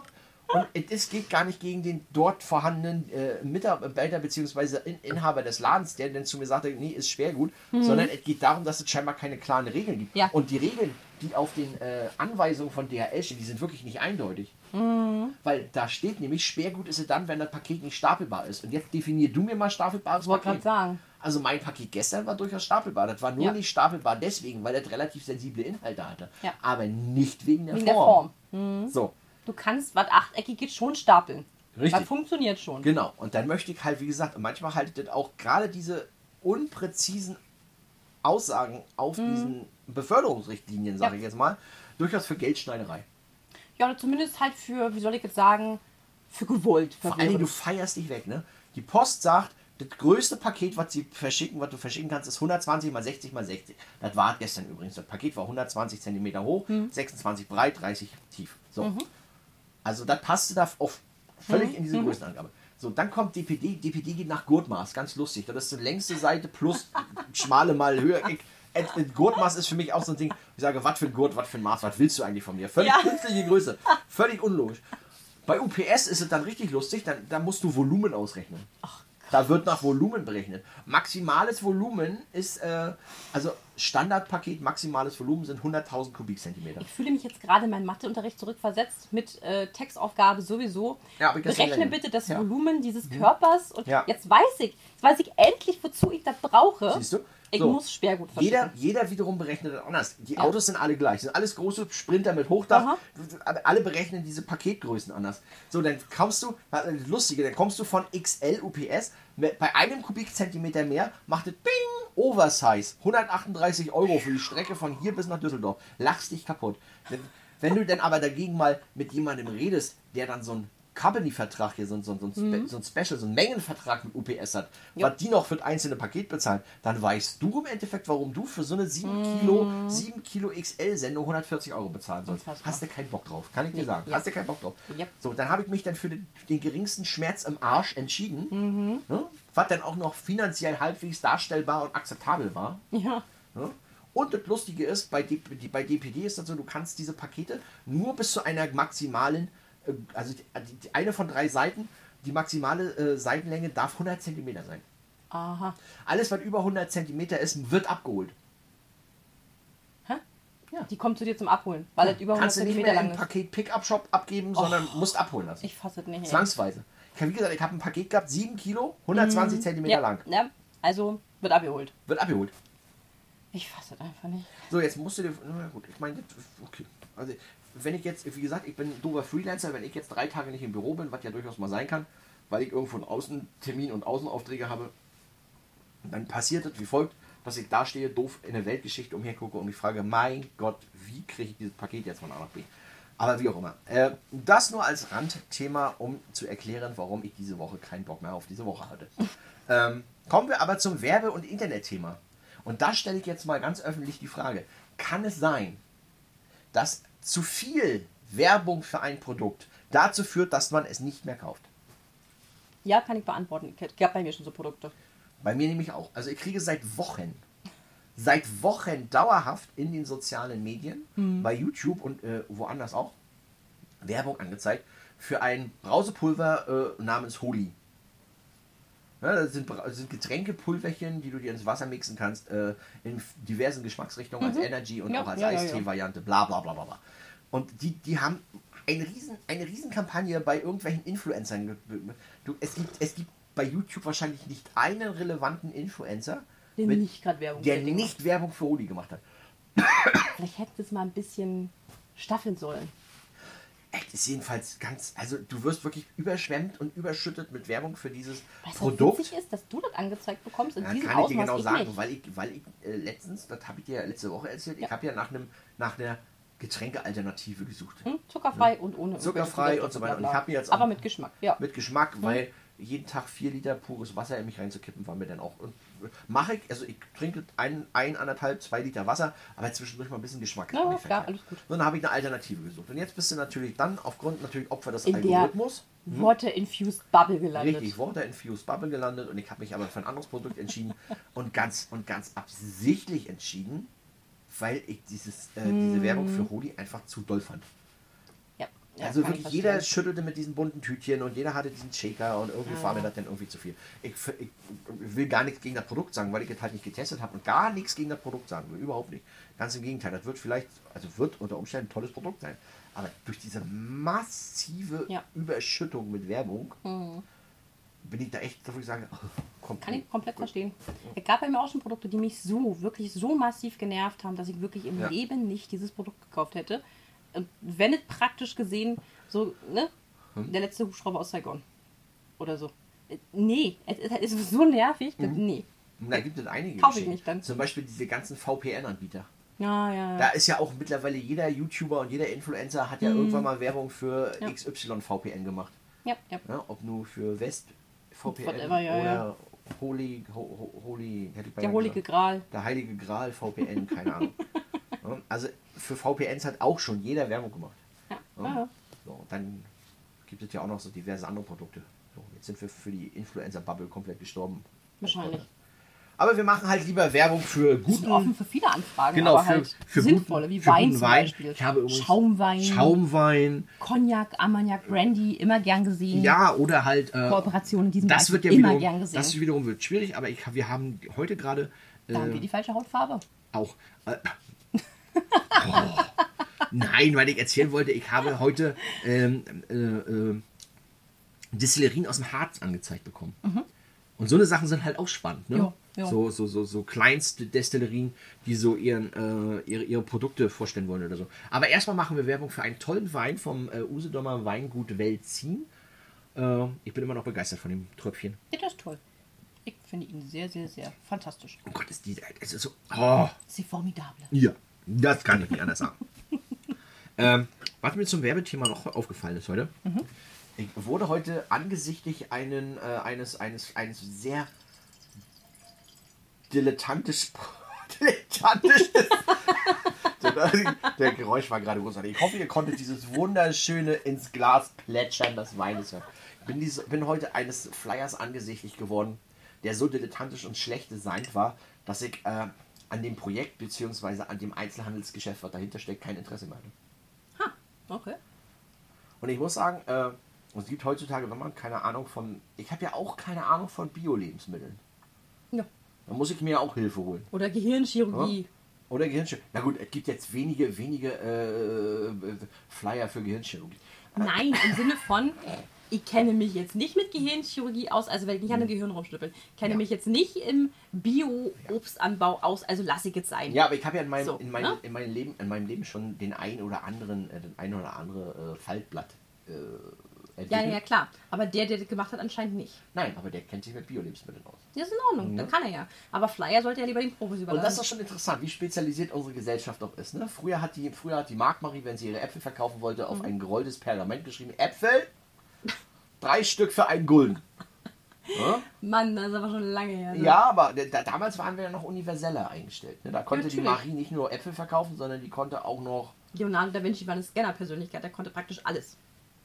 Und es geht gar nicht gegen den dort vorhandenen Mitarbeiter bzw. Inhaber des Ladens, der dann zu mir sagte, nee, ist Schwergut, sondern es geht darum, dass es scheinbar keine klaren Regeln gibt. Ja. Und die Regeln, die auf den Anweisungen von DHL stehen, die sind wirklich nicht eindeutig. Weil da steht nämlich, Schwergut ist es dann, wenn das Paket nicht stapelbar ist. Und jetzt definier du mir mal stapelbares Ich wollte Paket. gerade sagen. Also mein Paket gestern war durchaus stapelbar. Das war nur nicht stapelbar deswegen, weil das relativ sensible Inhalte hatte. Ja. Aber nicht wegen der Wegen Form. der Form. So, Du kannst was Achteckiges schon stapeln. Richtig. Das funktioniert schon. genau. Und dann möchte ich halt, wie gesagt, und manchmal haltet das auch gerade diese unpräzisen Aussagen auf diesen Beförderungsrichtlinien, sage ich jetzt mal, durchaus für Geldschneiderei. Ja, oder zumindest halt für, wie soll ich jetzt sagen, für gewollt. Vor allen Dingen, du feierst dich weg, ne? Die Post sagt, das größte Paket, was du verschicken kannst, ist 120 mal 60 mal 60. Das war gestern übrigens. Das Paket war 120 cm hoch, 26 breit, 30 tief. So. Also das passte da auf völlig in diese Größenangabe. So, dann kommt DPD. DPD geht nach Gurtmaß. Ganz lustig. Das ist die längste Seite plus schmale mal höher. Gurtmaß ist für mich auch so ein Ding. Ich sage, was für ein Gurt, was für ein Maß, was willst du eigentlich von mir? Völlig künstliche Größe. Völlig unlogisch. Bei UPS ist es dann richtig lustig. Da musst du Volumen ausrechnen. Da wird nach Volumen berechnet. Maximales Volumen ist, also Standardpaket, maximales Volumen sind 100.000 Kubikzentimeter. Ich fühle mich jetzt gerade in meinen Matheunterricht zurückversetzt mit Textaufgabe sowieso. Ja, aber gestern Berechne länger. bitte das Ja. Volumen dieses Körpers und Ja. jetzt weiß ich endlich, wozu ich das brauche. Siehst du? Ich So. muss Sperrgut verschicken. Jeder wiederum berechnet das anders. Die Autos sind alle gleich. Sind alles große Sprinter mit Hochdach. Aha. Aber alle berechnen diese Paketgrößen anders. So, dann kommst du, das Lustige, dann kommst du von XL UPS. Bei einem Kubikzentimeter mehr macht es Bing, Oversize. 138 € für die Strecke von hier bis nach Düsseldorf. Lachst dich kaputt. Wenn du dann aber dagegen mal mit jemandem redest, der dann so ein Company-Vertrag hier, so ein Special, so ein Mengenvertrag mit UPS hat, was die noch für das einzelne Paket bezahlen, dann weißt du im Endeffekt, warum du für so eine 7 Kilo XL-Sendung 140 € bezahlen sollst. Unfassbar. Hast du keinen Bock drauf, kann ich dir sagen. Ja. Hast du keinen Bock drauf. Ja. So, dann habe ich mich dann für den geringsten Schmerz im Arsch entschieden, ne? Was dann auch noch finanziell halbwegs darstellbar und akzeptabel war. Ja. Ne? Und das Lustige ist, bei DPD ist das so, du kannst diese Pakete nur bis zu einer maximalen, also eine von 3 Seiten, die maximale Seitenlänge darf 100 cm sein. Aha. Alles, was über 100 cm ist, wird abgeholt. Hä? Ja. Die kommt zu dir zum Abholen, weil es über 100 Kannst du nicht cm mehr lang im ist. Paket Pickup-Shop abgeben, sondern musst abholen lassen. Ich fasse es nicht. ey. Zwangsweise. Wie gesagt, ich habe ein Paket gehabt, 7 Kilo, 120 cm lang. Ja, also wird abgeholt. Wird abgeholt. Ich fasse es einfach nicht. So, jetzt musst du dir, na gut, ich meine, okay. Also, wenn ich jetzt, wie gesagt, ich bin ein doofer Freelancer, wenn ich jetzt 3 Tage nicht im Büro bin, was ja durchaus mal sein kann, weil ich irgendwo einen Außentermin und Außenaufträge habe, dann passiert es wie folgt, dass ich da stehe, doof in der Weltgeschichte umhergucke und mich frage, mein Gott, wie kriege ich dieses Paket jetzt von A nach B? Aber wie auch immer. Das nur als Randthema, um zu erklären, warum ich diese Woche keinen Bock mehr auf diese Woche hatte. Kommen wir aber zum Werbe- und Internetthema. Und da stelle ich jetzt mal ganz öffentlich die Frage, kann es sein, dass zu viel Werbung für ein Produkt dazu führt, dass man es nicht mehr kauft? Ja, kann ich beantworten. Ich habe bei mir schon so Produkte. Bei mir nämlich auch. Also ich kriege seit Wochen dauerhaft in den sozialen Medien, bei YouTube und woanders auch, Werbung angezeigt für ein Brausepulver namens Holy. Ja, das sind Getränkepulverchen, die du dir ins Wasser mixen kannst, in diversen Geschmacksrichtungen, als Energy und Ja, auch als ja, ja, Eistee-Variante, bla bla bla bla bla. Und die haben eine riesen Kampagne bei irgendwelchen Influencern. Es gibt bei YouTube wahrscheinlich nicht einen relevanten Influencer, Der nicht gerade Werbung der für Dinge nicht Werbung für Holy gemacht hat. Vielleicht hätten sie es mal ein bisschen staffeln sollen. Das ist jedenfalls ganz, also du wirst wirklich überschwemmt und überschüttet mit Werbung für dieses Weißt du, was Produkt. witzig ist, dass du das angezeigt bekommst in Ja, diesem kann ich Ausmaß, dir genau ich sagen, nicht. weil ich letztens, das habe ich dir ja letzte Woche erzählt, ich habe ja nach einer Getränkealternative gesucht. Zuckerfrei und ohne Zuckerfrei irgendwelche und so weiter. Und Bla, ich bla. habe mir jetzt auch Aber mit Geschmack, ja. mit Geschmack, weil jeden Tag 4 Liter pures Wasser in mich reinzukippen, war mir dann auch. Und mache ich, also ich trinke 1,5, 2 Liter Wasser, aber zwischendurch mal ein bisschen Geschmack. Ja, Mir fällt klar, ein. alles gut. Und dann habe ich eine Alternative gesucht. Und jetzt bist du natürlich dann aufgrund natürlich Opfer des In der Algorithmus. Water-infused Bubble gelandet. Richtig, Water-infused Bubble gelandet und ich habe mich aber für ein anderes Produkt entschieden und ganz absichtlich entschieden, weil ich diese Werbung für Holy einfach zu doll fand. Ja. Ja, Also kann ich wirklich jeder verstehen. schüttelte mit diesen bunten Tütchen und jeder hatte diesen Shaker und irgendwie war mir das dann irgendwie zu viel. Ich will gar nichts gegen das Produkt sagen, weil ich es halt nicht getestet habe und gar nichts gegen das Produkt sagen will. Überhaupt nicht. Ganz im Gegenteil. Das wird vielleicht, also wird unter Umständen ein tolles Produkt sein. Aber durch diese massive Ja. Überschüttung mit Werbung bin ich da echt, dass ich sage, komm. Kann ich komplett verstehen. Es gab bei mir auch schon Produkte, die mich wirklich so massiv genervt haben, dass ich wirklich im Ja. Leben nicht dieses Produkt gekauft hätte. Und wenn es praktisch gesehen, so, ne? Der letzte Hubschrauber aus Saigon. Oder so. Nee, es ist so nervig. Nee. Und da gibt es einige Kauf ich Geschichten. nicht dann. Zum Beispiel diese ganzen VPN-Anbieter. Ja. Da ist ja auch mittlerweile jeder YouTuber und jeder Influencer hat ja irgendwann mal Werbung für XY VPN gemacht. Ja. Ja, ob nur für West VPN Whatever, ja, oder ja. Holy, hätte ich beinahe Der Heilige gesagt. Gral. Der Heilige Gral VPN, keine Ahnung. Ja, also für VPNs hat auch schon jeder Werbung gemacht. Ja. So, und dann gibt es ja auch noch so diverse andere Produkte. So, jetzt sind wir für die Influencer-Bubble komplett gestorben. Wahrscheinlich. Aber wir machen halt lieber Werbung für Wir sind guten offen für viele Anfragen, Genau, aber halt sinnvolle, wie für Wein guten zum Wein. Beispiel. Ich habe übrigens Schaumwein, Schaumwein. Cognac, Armagnac, Brandy, immer gern gesehen. Ja, oder halt Kooperationen in diesem das Bereich wird ja immer wiederum, gern gesehen. das wiederum wird schwierig, aber wir haben heute gerade Da haben wir die falsche Hautfarbe. auch oh, nein, weil ich erzählen wollte, ich habe heute Destillerien aus dem Harz angezeigt bekommen. Und so eine Sachen sind halt auch spannend, ne? Ja. So kleinste Destillerien, die so ihre Produkte vorstellen wollen oder so. Aber erstmal machen wir Werbung für einen tollen Wein vom Usedomer Weingut Velzin. Ich bin immer noch begeistert von dem Tröpfchen. Ja, das ist toll. Ich finde ihn sehr, sehr, sehr fantastisch. Oh Gott, es ist so. Oh, C'est formidable. ja, das kann ich nicht anders sagen. Was mir zum Werbethema noch aufgefallen ist heute. Ich wurde heute angesichtig eines sehr dilettantisch. Der Geräusch war gerade großartig. Ich hoffe, ihr konntet dieses wunderschöne ins Glas plätschern des Weines hören. Bin heute eines Flyers angesichtig geworden, der so dilettantisch und schlecht designt war, dass ich an dem Projekt bzw. an dem Einzelhandelsgeschäft, was dahinter steckt, kein Interesse mehr hatte. Okay. Und ich muss sagen, es gibt heutzutage, wenn man keine Ahnung ich habe ja auch keine Ahnung von Bio-Lebensmitteln. Ja. Da muss ich mir auch Hilfe holen. Oder Gehirnchirurgie. Oder Gehirnchirurgie. Na gut, es gibt jetzt wenige Flyer für Gehirnchirurgie. Nein, im Sinne von, ich kenne mich jetzt nicht mit Gehirnchirurgie aus, also werde ich nicht an einem Gehirn rumschnippeln. Kenne mich jetzt nicht im Bio-Obstanbau aus, also lasse ich jetzt sein. Ja, aber ich habe ja in So, ne? meinem Leben schon den ein oder andere Faltblatt Ja, entwickelt. ja, klar. Aber der das gemacht hat, anscheinend nicht. Nein, aber der kennt sich mit Bio-Lebensmitteln aus. Das ist in Ordnung, dann kann er ja. Aber Flyer sollte er lieber den Profis Und überlassen. das ist doch schon interessant, wie spezialisiert unsere Gesellschaft auch ist. Ne? Früher hat die Marktmarie, wenn sie ihre Äpfel verkaufen wollte, auf ein gerolltes Pergament geschrieben: Äpfel, 3 Stück für einen Gulden. Ja? Mann, das ist aber schon lange her. Ne? Ja, aber damals waren wir ja noch universeller eingestellt. Ne? Da konnte die Natürlich. Marie nicht nur Äpfel verkaufen, sondern die konnte auch noch Leonardo da Vinci war eine Scanner-Persönlichkeit, der konnte praktisch alles.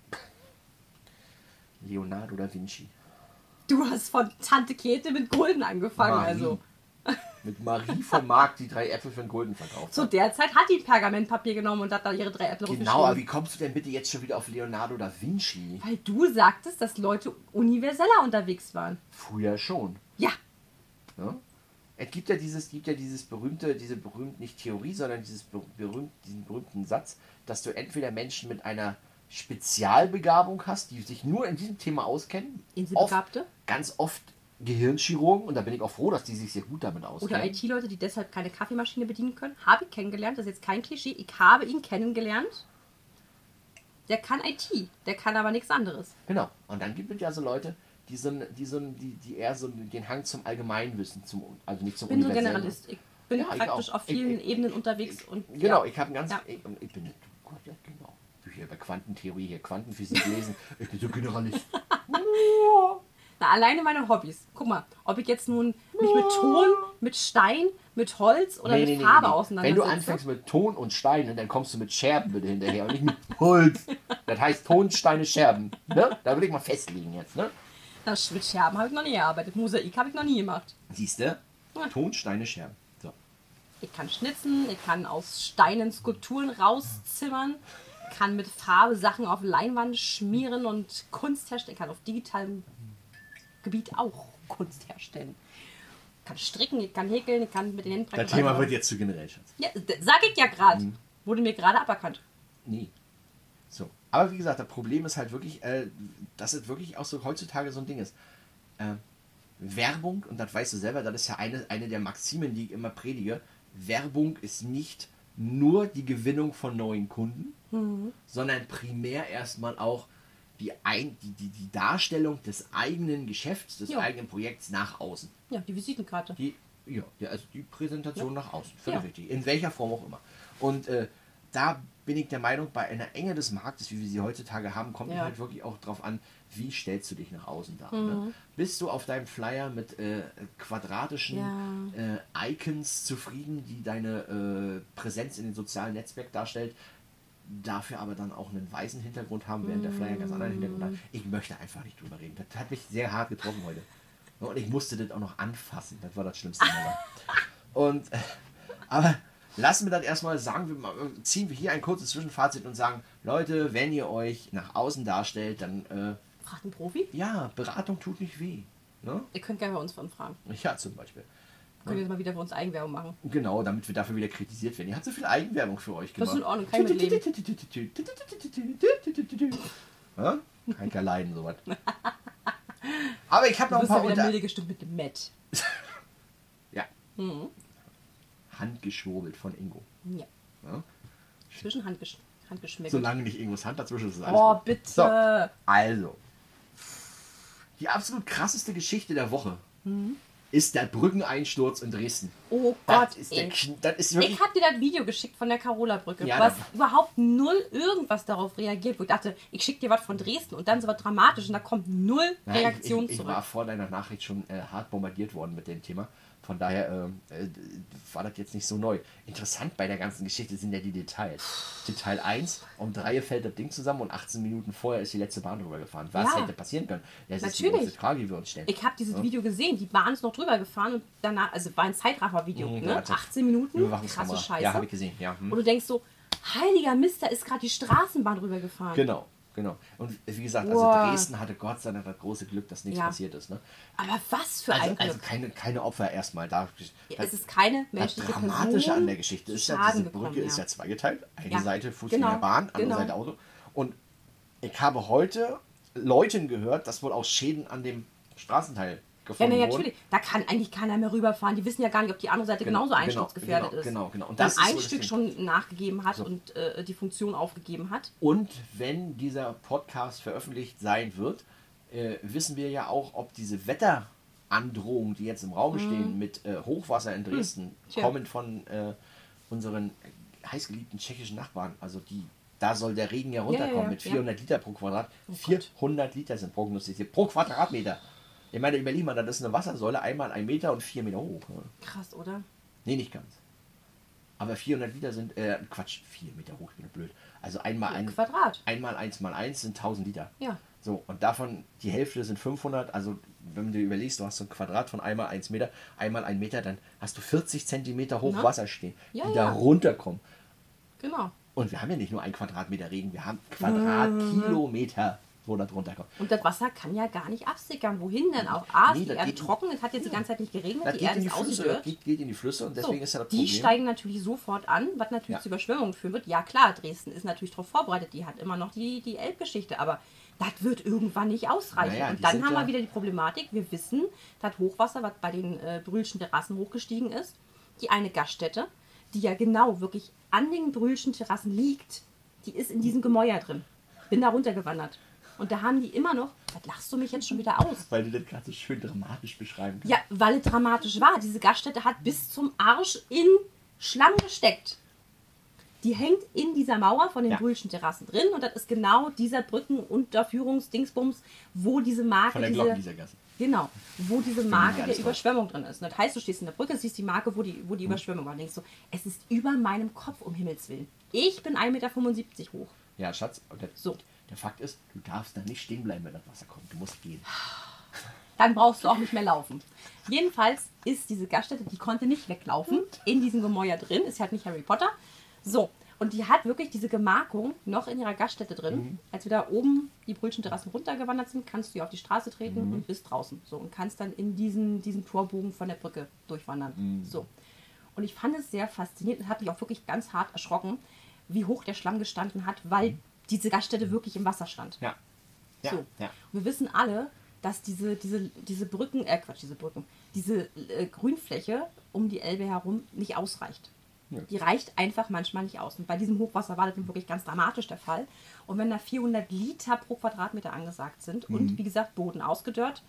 Leonardo da Vinci. Du hast von Tante Käthe mit Gulden angefangen, Marie. also. Mit Marie vom Markt, die 3 Äpfel für einen Gulden verkauft Zu hat. der Zeit hat die Pergamentpapier genommen und hat da ihre 3 Äpfel Genau, aber draufgeschrieben. wie kommst du denn bitte jetzt schon wieder auf Leonardo da Vinci? Weil du sagtest, dass Leute universeller unterwegs waren. Früher schon. Ja. Ja? Es gibt ja diese berühmte, nicht Theorie, sondern diesen berühmten Satz, dass du entweder Menschen mit einer Spezialbegabung hast, die sich nur in diesem Thema auskennen. Inselbegabte? Ganz oft Gehirnchirurgen, und da bin ich auch froh, dass die sich sehr gut damit Oder auskennen. IT-Leute, die deshalb keine Kaffeemaschine bedienen können. Habe ich kennengelernt, das ist jetzt kein Klischee. Ich habe ihn kennengelernt. Der kann IT, der kann aber nichts anderes. Genau. Und dann gibt es ja so Leute, die eher so den Hang zum Allgemeinwissen, also nicht zum Ich bin so universellen. Generalist. Ich bin Ja, ich praktisch auch. auf vielen Ebenen unterwegs. Und Genau, ja. ich habe ganz. Ja. Ich bin. Oh Gott, ja, genau. Hier bei Quantentheorie, hier Quantenphysik lesen. Ich bin so Generalist. Na, alleine meine Hobbys. Guck mal, ob ich jetzt nun mich mit Ton, mit Stein, mit Holz oder mit Farbe Wenn auseinandersetze. du anfängst mit Ton und Steinen, dann kommst du mit Scherben bitte hinterher und nicht mit Holz. Das heißt Ton, Steine, Scherben. Ne? Da will ich mal festlegen jetzt. Ne? Das mit Scherben habe ich noch nie gearbeitet. Mosaik habe ich noch nie gemacht. Siehst du? Ja. Ton, Steine, Scherben. So. Ich kann schnitzen, ich kann aus Steinen Skulpturen rauszimmern. kann mit Farbe Sachen auf Leinwand schmieren und Kunst herstellen. Kann auf digitalem Gebiet auch Kunst herstellen. Kann stricken, kann häkeln, kann mit den Händen... Das Thema wird jetzt zu generell, Schatz. Ja, sag ich ja gerade. Wurde mir gerade aberkannt. Nie. So. Aber wie gesagt, das Problem ist halt wirklich, dass es wirklich auch so heutzutage so ein Ding ist. Werbung, und das weißt du selber, das ist ja eine der Maximen, die ich immer predige. Werbung ist nicht nur die Gewinnung von neuen Kunden, sondern primär erstmal auch die Darstellung des eigenen Geschäfts, des eigenen Projekts nach außen. Ja, die Visitenkarte. Also die Präsentation nach außen. Völlig Ja. richtig. In welcher Form auch immer. Und da bin ich der Meinung, bei einer Enge des Marktes, wie wir sie heutzutage haben, kommt es halt wirklich auch drauf an, wie stellst du dich nach außen dar. Ne? Bist du auf deinem Flyer mit quadratischen Icons zufrieden, die deine Präsenz in den sozialen Netzwerken darstellt, dafür aber dann auch einen weißen Hintergrund haben, während der Flyer einen ganz anderen Hintergrund hat? Ich möchte einfach nicht drüber reden. Das hat mich sehr hart getroffen heute. Und ich musste das auch noch anfassen. Das war das Schlimmste. Und, aber lassen wir das erstmal sagen, ziehen wir hier ein kurzes Zwischenfazit und sagen, Leute, wenn ihr euch nach außen darstellt, dann Fragt ein Profi? ja, Beratung tut nicht weh. Ne? Ihr könnt gerne bei uns von fragen. Ja, zum Beispiel. Könnt ihr jetzt mal wieder für uns Eigenwerbung machen. Genau, damit wir dafür wieder kritisiert werden. Ihr habt so viel Eigenwerbung für euch Das gemacht. ist in Ordnung, kein Mitleben. Ja? Kein Leiden, sowas. Aber ich habe noch Du ein bist ja paar wieder milde gestimmt mit dem Matt. Ja. Handgeschwurbelt von Ingo. Ja. Ja? Zwischen handgeschmeckt. Solange nicht Ingos Hand dazwischen ist, ist alles Oh, gut. bitte. So, also. Die absolut krasseste Geschichte der Woche ist der Brückeneinsturz in Dresden. Oh Gott, das ist, ey. das ist wirklich... Ich hab dir das Video geschickt von der Carola-Brücke, Ja, was überhaupt null irgendwas darauf reagiert, wo ich dachte, ich schicke dir was von Dresden und dann so was dramatisch und da kommt null Reaktion ich zurück. war vor deiner Nachricht schon hart bombardiert worden mit dem Thema. Von daher war das jetzt nicht so neu. Interessant bei der ganzen Geschichte sind ja die Details. Detail 1, um 3 fällt das Ding zusammen und 18 Minuten vorher ist die letzte Bahn drüber gefahren. Was Ja. hätte passieren können? Das ist die Natürlich. große Frage, die wir uns stellen. Ich habe dieses Video gesehen, die Bahn ist noch drüber gefahren und danach, also war ein Zeitraffer-Video, ne? Ja, 18 Minuten, Überwachungskamera. krasse Scheiße. Ja, habe ich gesehen. Ja, Und du denkst so, heiliger Mist, da ist gerade die Straßenbahn drüber gefahren. Genau. Und wie gesagt, Wow. also Dresden hatte Gott sei Dank das große Glück, dass nichts Ja. passiert ist. Ne? Aber was für ein Also Glück. keine Opfer erstmal. Da, Es ist keine das menschliche Dramatische Person an der Geschichte ist ja, Schaden diese Brücke bekommen, ist ja. ja zweigeteilt. Eine Ja. Seite Fußgängerbahn, andere Genau. Seite Auto. Und ich habe heute Leuten gehört, dass wohl auch Schäden an dem Straßenteil Ja, gefunden na, wurden. natürlich. Da kann eigentlich keiner mehr rüberfahren. Die wissen ja gar nicht, ob die andere Seite genauso einsturzgefährdet ist. Genau. Und Dann das ist ein so das Stück Ding. schon nachgegeben hat und die Funktion aufgegeben hat. Und wenn dieser Podcast veröffentlicht sein wird, wissen wir ja auch, ob diese Wetterandrohungen, die jetzt im Raum stehen mit Hochwasser in Dresden, Tja. kommen von unseren heißgeliebten tschechischen Nachbarn. Also da soll der Regen ja runterkommen ja, mit ja. 400 Liter pro Quadrat. Oh Gott. 400 Liter sind prognostiziert pro Quadratmeter. Ich meine, überleg mal, das ist eine Wassersäule, einmal 1 Meter und 4 Meter hoch. Ne? Krass, oder? Nee, nicht ganz. Aber 400 Liter sind, Quatsch, 4 Meter hoch, ich bin blöd. Also einmal Quadrat. 1 mal 1 sind 1000 Liter. Ja. So, und davon die Hälfte sind 500, also wenn du dir überlegst, du hast so ein Quadrat von einmal 1 Meter, einmal 1 Meter, dann hast du 40 Zentimeter hoch Na? Wasser stehen, Ja, die ja. da runterkommen. Genau. Und wir haben ja nicht nur 1 Quadratmeter Regen, wir haben Quadratkilometer, wo da drunter kommt. Und das Wasser kann ja gar nicht absickern. Wohin denn auch? A, Nee, ist die das Erde geht- trocken, es hat jetzt die ganze Zeit nicht geregnet, Das die geht Erde in die ist Flüsse, ausgedörrt. geht in die Flüsse und deswegen ist ja das die Problem. steigen natürlich sofort an, was natürlich Ja. zu Überschwemmungen führen wird. Ja klar, Dresden ist natürlich darauf vorbereitet, die hat immer noch die Elbgeschichte, aber das wird irgendwann nicht ausreichen. Naja, und die dann sind haben wir ja- wieder die Problematik, wir wissen, das Hochwasser, was bei den Brühlschen Terrassen hochgestiegen ist, die eine Gaststätte, die ja genau wirklich an den Brühlschen Terrassen liegt, die ist in diesem Gemäuer drin. Bin da runtergewandert. Und da haben die immer noch, was lachst du mich jetzt schon wieder aus? Weil du das gerade so schön dramatisch beschreiben kannst. Ja, weil es dramatisch war. Diese Gaststätte hat bis zum Arsch in Schlamm gesteckt. Die hängt in dieser Mauer von den Ja. Brühlschen Terrassen drin und das ist genau dieser Brückenunterführungsdingsbums, wo diese Marke, Von der Glockengießergasse. genau, wo diese Marke alles der drauf. Überschwemmung drin ist. Und das heißt, du stehst in der Brücke, siehst die Marke, wo die Überschwemmung war. Und denkst so, es ist über meinem Kopf, um Himmels Willen. Ich bin 1,75 Meter hoch. Ja, Schatz, und So. der Fakt ist, du darfst da nicht stehen bleiben, wenn das Wasser kommt. Du musst gehen. Dann brauchst du auch nicht mehr laufen. Jedenfalls ist diese Gaststätte, die konnte nicht weglaufen, in diesem Gemäuer drin, ist halt nicht Harry Potter. So, Und die hat wirklich diese Gemarkung noch in ihrer Gaststätte drin. Als wir da oben die Brötchenterrassen runtergewandert sind, kannst du ja auf die Straße treten und bist draußen. So, und kannst dann in diesen Torbogen von der Brücke durchwandern. So. Und ich fand es sehr faszinierend und hat mich auch wirklich ganz hart erschrocken, wie hoch der Schlamm gestanden hat, weil diese Gaststätte wirklich im Wasser stand. Ja. Ja. So. Ja. Und wir wissen alle, dass diese Brücken, diese Grünfläche um die Elbe herum nicht ausreicht. Ja. Die reicht einfach manchmal nicht aus. Und bei diesem Hochwasser war das wirklich ganz dramatisch der Fall. Und wenn da 400 Liter pro Quadratmeter angesagt sind und wie gesagt Boden ausgedörrt,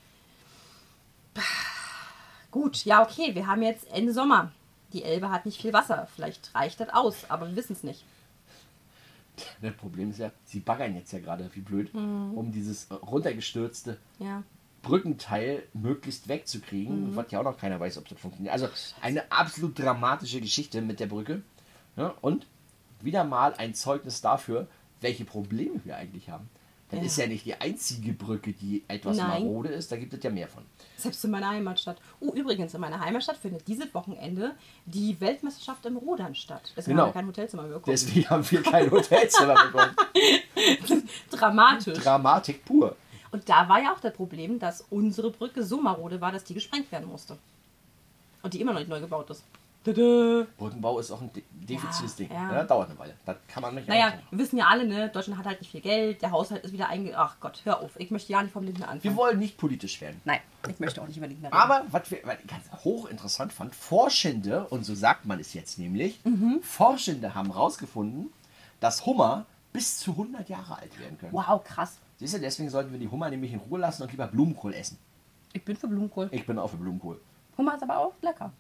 gut, ja okay, wir haben jetzt Ende Sommer. Die Elbe hat nicht viel Wasser. Vielleicht reicht das aus, aber wir wissen es nicht. Das Problem ist ja, sie baggern jetzt ja gerade wie blöd, um dieses runtergestürzte Ja. Brückenteil möglichst wegzukriegen, was ja auch noch keiner weiß, ob das funktioniert. Also eine absolut dramatische Geschichte mit der Brücke. Ja, und wieder mal ein Zeugnis dafür, welche Probleme wir eigentlich haben. Das ist ja nicht die einzige Brücke, die etwas Nein. marode ist, da gibt es ja mehr von. Selbst in meiner Heimatstadt. Oh, übrigens, in meiner Heimatstadt findet dieses Wochenende die Weltmeisterschaft im Rudern statt. Deswegen Genau. haben wir kein Hotelzimmer mehr bekommen. Deswegen haben wir kein Hotelzimmer bekommen. Dramatisch. Dramatik pur. Und da war ja auch das Problem, dass unsere Brücke so marode war, dass die gesprengt werden musste. Und die immer noch nicht neu gebaut ist. Tada. Brückenbau ist auch ein defizites Ding. ja. Ja, dauert eine Weile. Das kann man nicht Naja, einfach. wir wissen ja alle, ne? Deutschland hat halt nicht viel Geld, der Haushalt ist wieder Ach Gott, hör auf. Ich möchte ja nicht vom Lindner Wir anfangen. wollen nicht politisch werden. Nein, ich möchte auch nicht über Lindner reden. Aber was ich ganz hochinteressant fand, Forschende, und so sagt man es jetzt nämlich, Forschende haben herausgefunden, dass Hummer bis zu 100 Jahre alt werden können. Wow, krass. Siehst du, deswegen sollten wir die Hummer nämlich in Ruhe lassen und lieber Blumenkohl essen. Ich bin für Blumenkohl. Ich bin auch für Blumenkohl. Hummer ist aber auch lecker.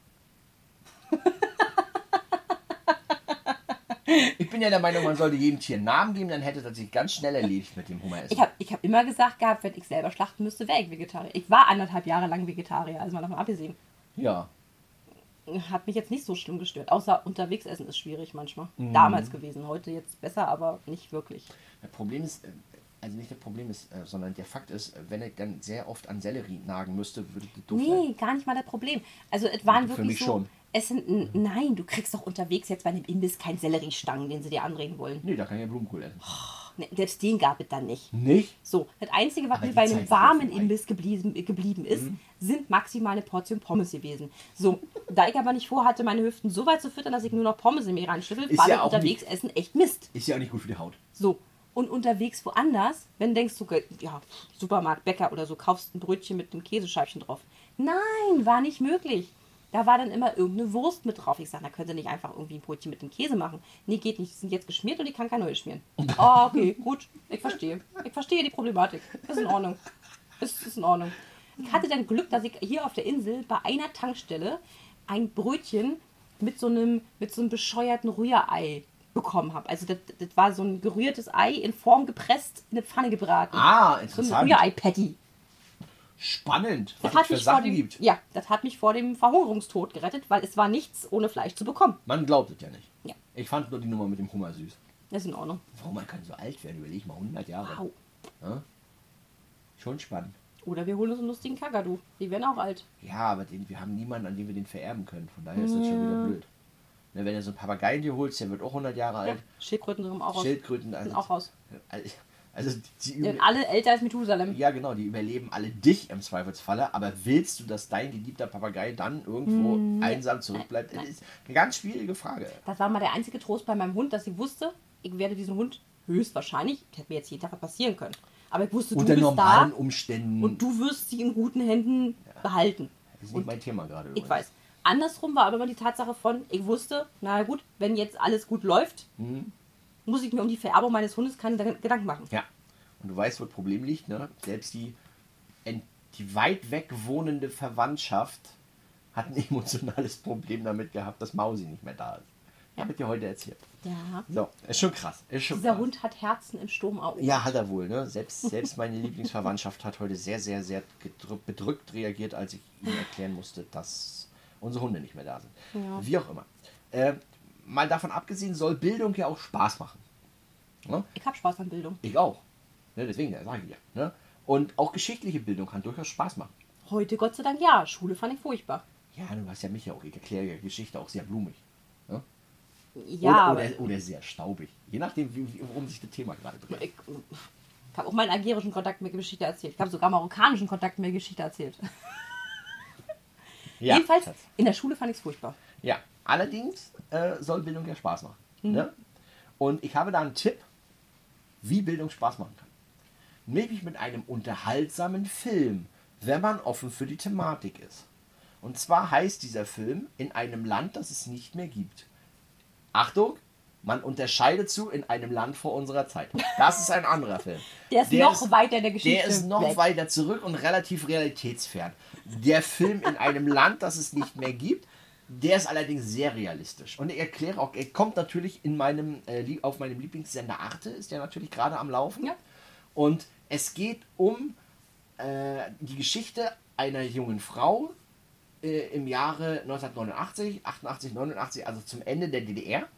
Ich bin ja der Meinung, man sollte jedem Tier einen Namen geben, dann hätte das sich ganz schnell erledigt mit dem Hummer essen. Ich hab immer gesagt gehabt, wenn ich selber schlachten müsste, wäre ich Vegetarier. Ich war 1,5 Jahre lang Vegetarier, also mal davon abgesehen. Ja. Hat mich jetzt nicht so schlimm gestört. Außer unterwegs essen ist schwierig manchmal. Damals gewesen, heute jetzt besser, aber nicht wirklich. Das Problem ist, also nicht das Problem ist, sondern der Fakt ist, wenn ich dann sehr oft an Sellerie nagen müsste, würde das doof sein. Nee, gar nicht mal das Problem. Also es waren Für wirklich mich so. schon. Nein, du kriegst doch unterwegs jetzt bei einem Imbiss keinen Selleriestangen, den sie dir andrehen wollen. Nee, da kann ich ja Blumenkohl essen. Ne, selbst den gab es dann nicht. Nicht? So, das Einzige, was Aber mir die bei Zeit einem ist warmen vorbei. Imbiss geblieben ist, sind maximal eine Portion Pommes gewesen. So, da ich aber nicht vorhatte, meine Hüften so weit zu füttern, dass ich nur noch Pommes in mir reinschlüffel, Ist war ja das auch unterwegs essen echt Mist. Ist ja auch nicht gut für die Haut. So, und unterwegs woanders, wenn du denkst, du, ja, Supermarkt, Bäcker oder so, kaufst ein Brötchen mit einem Käsescheibchen drauf. Nein, war nicht möglich. Da war dann immer irgendeine Wurst mit drauf. Ich sage, da könnt ihr nicht einfach irgendwie ein Brötchen mit dem Käse machen. Nee, geht nicht. Die sind jetzt geschmiert und ich kann kein neues schmieren. Oh, okay, gut. Ich verstehe. Ich verstehe die Problematik. Ist in Ordnung. Ist in Ordnung. Ich hatte dann Glück, dass ich hier auf der Insel bei einer Tankstelle ein Brötchen mit so einem bescheuerten Rührei bekommen habe. Also das war so ein gerührtes Ei in Form gepresst, in eine Pfanne gebraten. Ah, So ein interessant. Rührei-Patty. Spannend, was Das es für Sachen gibt. Ja, das hat mich vor dem Verhungerungstod gerettet, weil es war nichts ohne Fleisch zu bekommen. Man glaubt es ja nicht. Ja. Ich fand nur die Nummer mit dem Hummer süß. Das ist in Ordnung. Warum man kann so alt werden? Überleg mal, 100 Jahre. Wow. Ja? Schon spannend. Oder wir holen uns einen lustigen Kakadu. Die werden auch alt. Ja, aber wir haben niemanden, an dem wir den vererben können. Von daher ist das schon wieder blöd. Ne, wenn du so einen Papageien dir holst, der wird auch 100 Jahre alt. Schildkröten sind auch raus. Schildkröten, Sind auch raus. also die Die sind alle älter als Methusalem. ja genau, die überleben alle dich im Zweifelsfalle, aber willst du, dass dein geliebter Papagei dann irgendwo einsam zurückbleibt? Das ist eine ganz schwierige Frage. Das war mal der einzige Trost bei meinem Hund, dass ich wusste, ich werde diesen Hund höchstwahrscheinlich, hätte mir jetzt jeden Tag was passieren können, aber ich wusste, du Unter bist normalen da Umständen. und du wirst sie in guten Händen behalten. das ist nicht mein Thema gerade. Ich übrigens. weiß. Andersrum war aber immer die Tatsache von, ich wusste, na gut, wenn jetzt alles gut läuft, muss ich mir um die Vererbung meines Hundes keine Gedanken machen. Ja. Und du weißt, wo das Problem liegt, ne? Selbst die weit weg wohnende Verwandtschaft hat ein emotionales Problem damit gehabt, dass Mausi nicht mehr da ist. Ich habe dir heute erzählt. Ja. So, ist schon krass. Ist schon Dieser krass. Hund hat Herzen im Sturm auch. Ja, hat er wohl. Ne? Selbst meine Lieblingsverwandtschaft hat heute sehr, sehr, sehr bedrückt reagiert, als ich ihnen erklären musste, dass unsere Hunde nicht mehr da sind. Ja. Wie auch immer. Mal davon abgesehen, soll Bildung ja auch Spaß machen. Ne? Ich habe Spaß an Bildung. Ich auch. Ne? Deswegen sage ich ja. Ne? Und auch geschichtliche Bildung kann durchaus Spaß machen. Heute Gott sei Dank ja. Schule fand ich furchtbar. Ja, du hast ja mich ja auch. Ich erkläre ja Geschichte auch sehr blumig. Ne? Ja, oder sehr staubig. Je nachdem, worum sich das Thema gerade dreht. ich habe auch meinen algerischen Kontakt mir Geschichte erzählt. Ich habe sogar marokkanischen Kontakt mir Geschichte erzählt. Ja, Jedenfalls, Schatz. in der Schule fand ich es furchtbar. Ja, allerdings soll Bildung ja Spaß machen. Ne? Und ich habe da einen Tipp, wie Bildung Spaß machen kann. Nämlich mit einem unterhaltsamen Film, wenn man offen für die Thematik ist. Und zwar heißt dieser Film In einem Land, das es nicht mehr gibt. Achtung, man unterscheidet zu In einem Land vor unserer Zeit. Das ist ein anderer Film. Der ist noch weiter in der Geschichte Der ist noch weg. weiter zurück und relativ realitätsfern. Der Film In einem Land, das es nicht mehr gibt, der ist allerdings sehr realistisch. Und ich erkläre auch, er kommt natürlich auf meinem Lieblingssender Arte, ist der natürlich gerade am Laufen. Ja. Und es geht um die Geschichte einer jungen Frau im Jahre 1989, 88, 89, also zum Ende der DDR,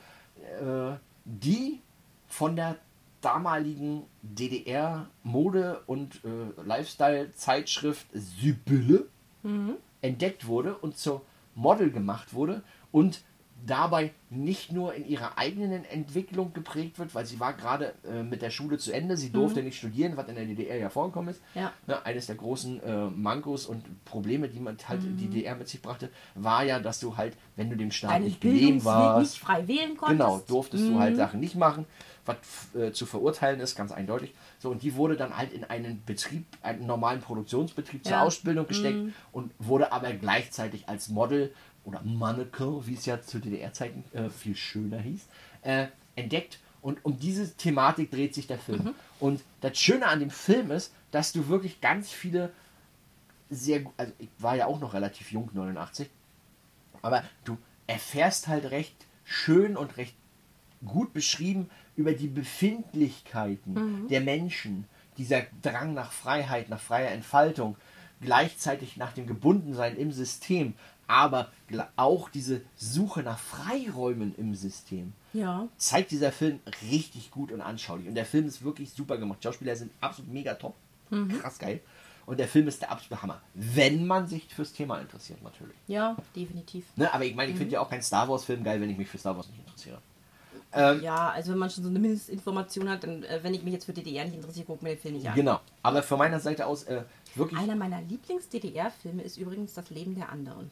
die von der damaligen DDR-Mode- und Lifestyle-Zeitschrift Sibylle entdeckt wurde und zur Model gemacht wurde und dabei nicht nur in ihrer eigenen Entwicklung geprägt wird, weil sie war gerade mit der Schule zu Ende, sie durfte nicht studieren, was in der DDR ja vorgekommen ist. Ja. Ne, eines der großen Mankos und Probleme, die man halt die DDR mit sich brachte, war ja, dass du halt, wenn du dem Staat Deinen nicht genehm Bildungsweg warst, nicht frei wählen konntest. genau, durftest du halt Sachen nicht machen, was zu verurteilen ist, ganz eindeutig. So, und die wurde dann halt in einen Betrieb, einen normalen Produktionsbetrieb zur Ja. Ausbildung gesteckt und wurde aber gleichzeitig als Model oder Mannequin, wie es ja zu DDR-Zeiten viel schöner hieß, entdeckt. Und um diese Thematik dreht sich der Film. Und das Schöne an dem Film ist, dass du wirklich ganz viele also ich war ja auch noch relativ jung, 89, aber du erfährst halt recht schön und recht gut beschrieben über die Befindlichkeiten der Menschen, dieser Drang nach Freiheit, nach freier Entfaltung, gleichzeitig nach dem Gebundensein im System, aber auch diese Suche nach Freiräumen im System. Ja. Zeigt dieser Film richtig gut und anschaulich. Und der Film ist wirklich super gemacht. Die Schauspieler sind absolut mega top. Krass geil. Und der Film ist der absolute Hammer. Wenn man sich fürs Thema interessiert, natürlich. Ja, definitiv. Ne? Aber ich meine, ich finde ja auch keinen Star Wars-Film geil, wenn ich mich für Star Wars nicht interessiere. Ja, also wenn man schon so eine Mindestinformation hat, dann, wenn ich mich jetzt für DDR nicht interessiere, gucke mir den Film nicht an. Genau. Aber von meiner Seite aus wirklich. Einer meiner Lieblings-DDR-Filme ist übrigens Das Leben der anderen.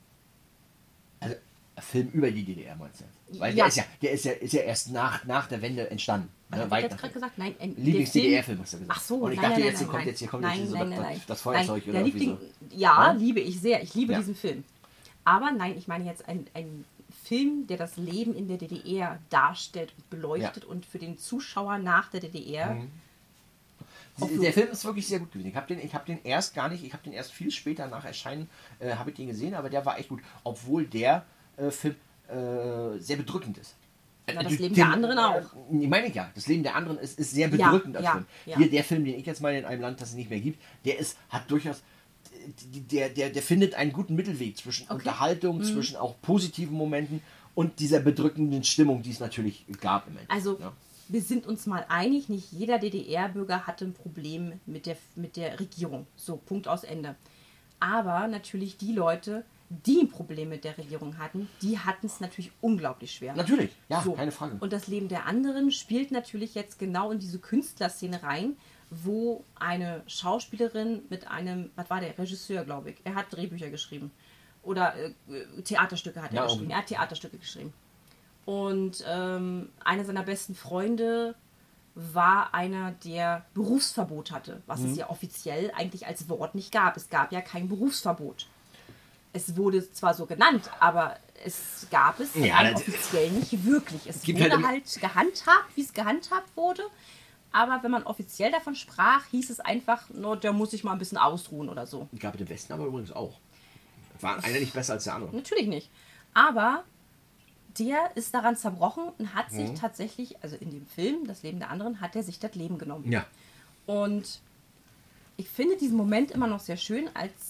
Also, ein Film über die DDR, meinst du? Weil Ja. der ist ja erst nach der Wende entstanden. Was Ne? habe ich Weit jetzt nach gerade der gesagt? Nein, Lieblings-DDR-Film hast du gesagt. Ach so, und ich nein, dachte, nein, jetzt nein, kommt nein. jetzt hier Nein, so nein, nein. das Feuerzeug Nein, oder der irgendwie Liebling, so. ja, Ja? liebe ich sehr. Ich liebe Ja. diesen Film. Aber nein, ich meine jetzt einen Film, der das Leben in der DDR darstellt und beleuchtet und für den Zuschauer nach der DDR. Der Film ist wirklich sehr gut gewesen. Ich habe den erst viel später nach Erscheinen habe ich den gesehen, aber der war echt gut. Obwohl der Film sehr bedrückend ist. Na, das Leben der anderen auch. Ich meine ja, das Leben der anderen ist sehr bedrückend als ja, Film. ja. Hier der Film, den ich jetzt meine, in einem Land, das es nicht mehr gibt, hat durchaus, der findet einen guten Mittelweg zwischen Unterhaltung, zwischen auch positiven Momenten und dieser bedrückenden Stimmung, die es natürlich gab im Endeffekt. Also, ja. wir sind uns mal einig, nicht jeder DDR-Bürger hatte ein Problem mit der Regierung. So, Punkt aus Ende. Aber natürlich die Leute, die ein Problem mit der Regierung hatten, die hatten es natürlich unglaublich schwer. Natürlich, ja, So. keine Frage. Und das Leben der anderen spielt natürlich jetzt genau in diese Künstlerszene rein, wo eine Schauspielerin mit einem, was war der, Regisseur, glaube ich, er hat Drehbücher geschrieben. Oder Theaterstücke hat er Ja, geschrieben. Er hat Theaterstücke geschrieben. Und einer seiner besten Freunde war einer, der Berufsverbot hatte, was es ja offiziell eigentlich als Wort nicht gab. Es gab ja kein Berufsverbot. Es wurde zwar so genannt, aber es gab es rein offiziell nicht wirklich. Es gibt wurde halt halt gehandhabt, wie es gehandhabt wurde. Aber wenn man offiziell davon sprach, hieß es einfach, no, der muss sich mal ein bisschen ausruhen oder so. Ich glaube, der Westen aber übrigens auch. War einer nicht besser als der andere. Natürlich nicht. Aber der ist daran zerbrochen und hat sich tatsächlich, also in dem Film, Das Leben der anderen, hat er sich das Leben genommen. Ja. Und ich finde diesen Moment immer noch sehr schön,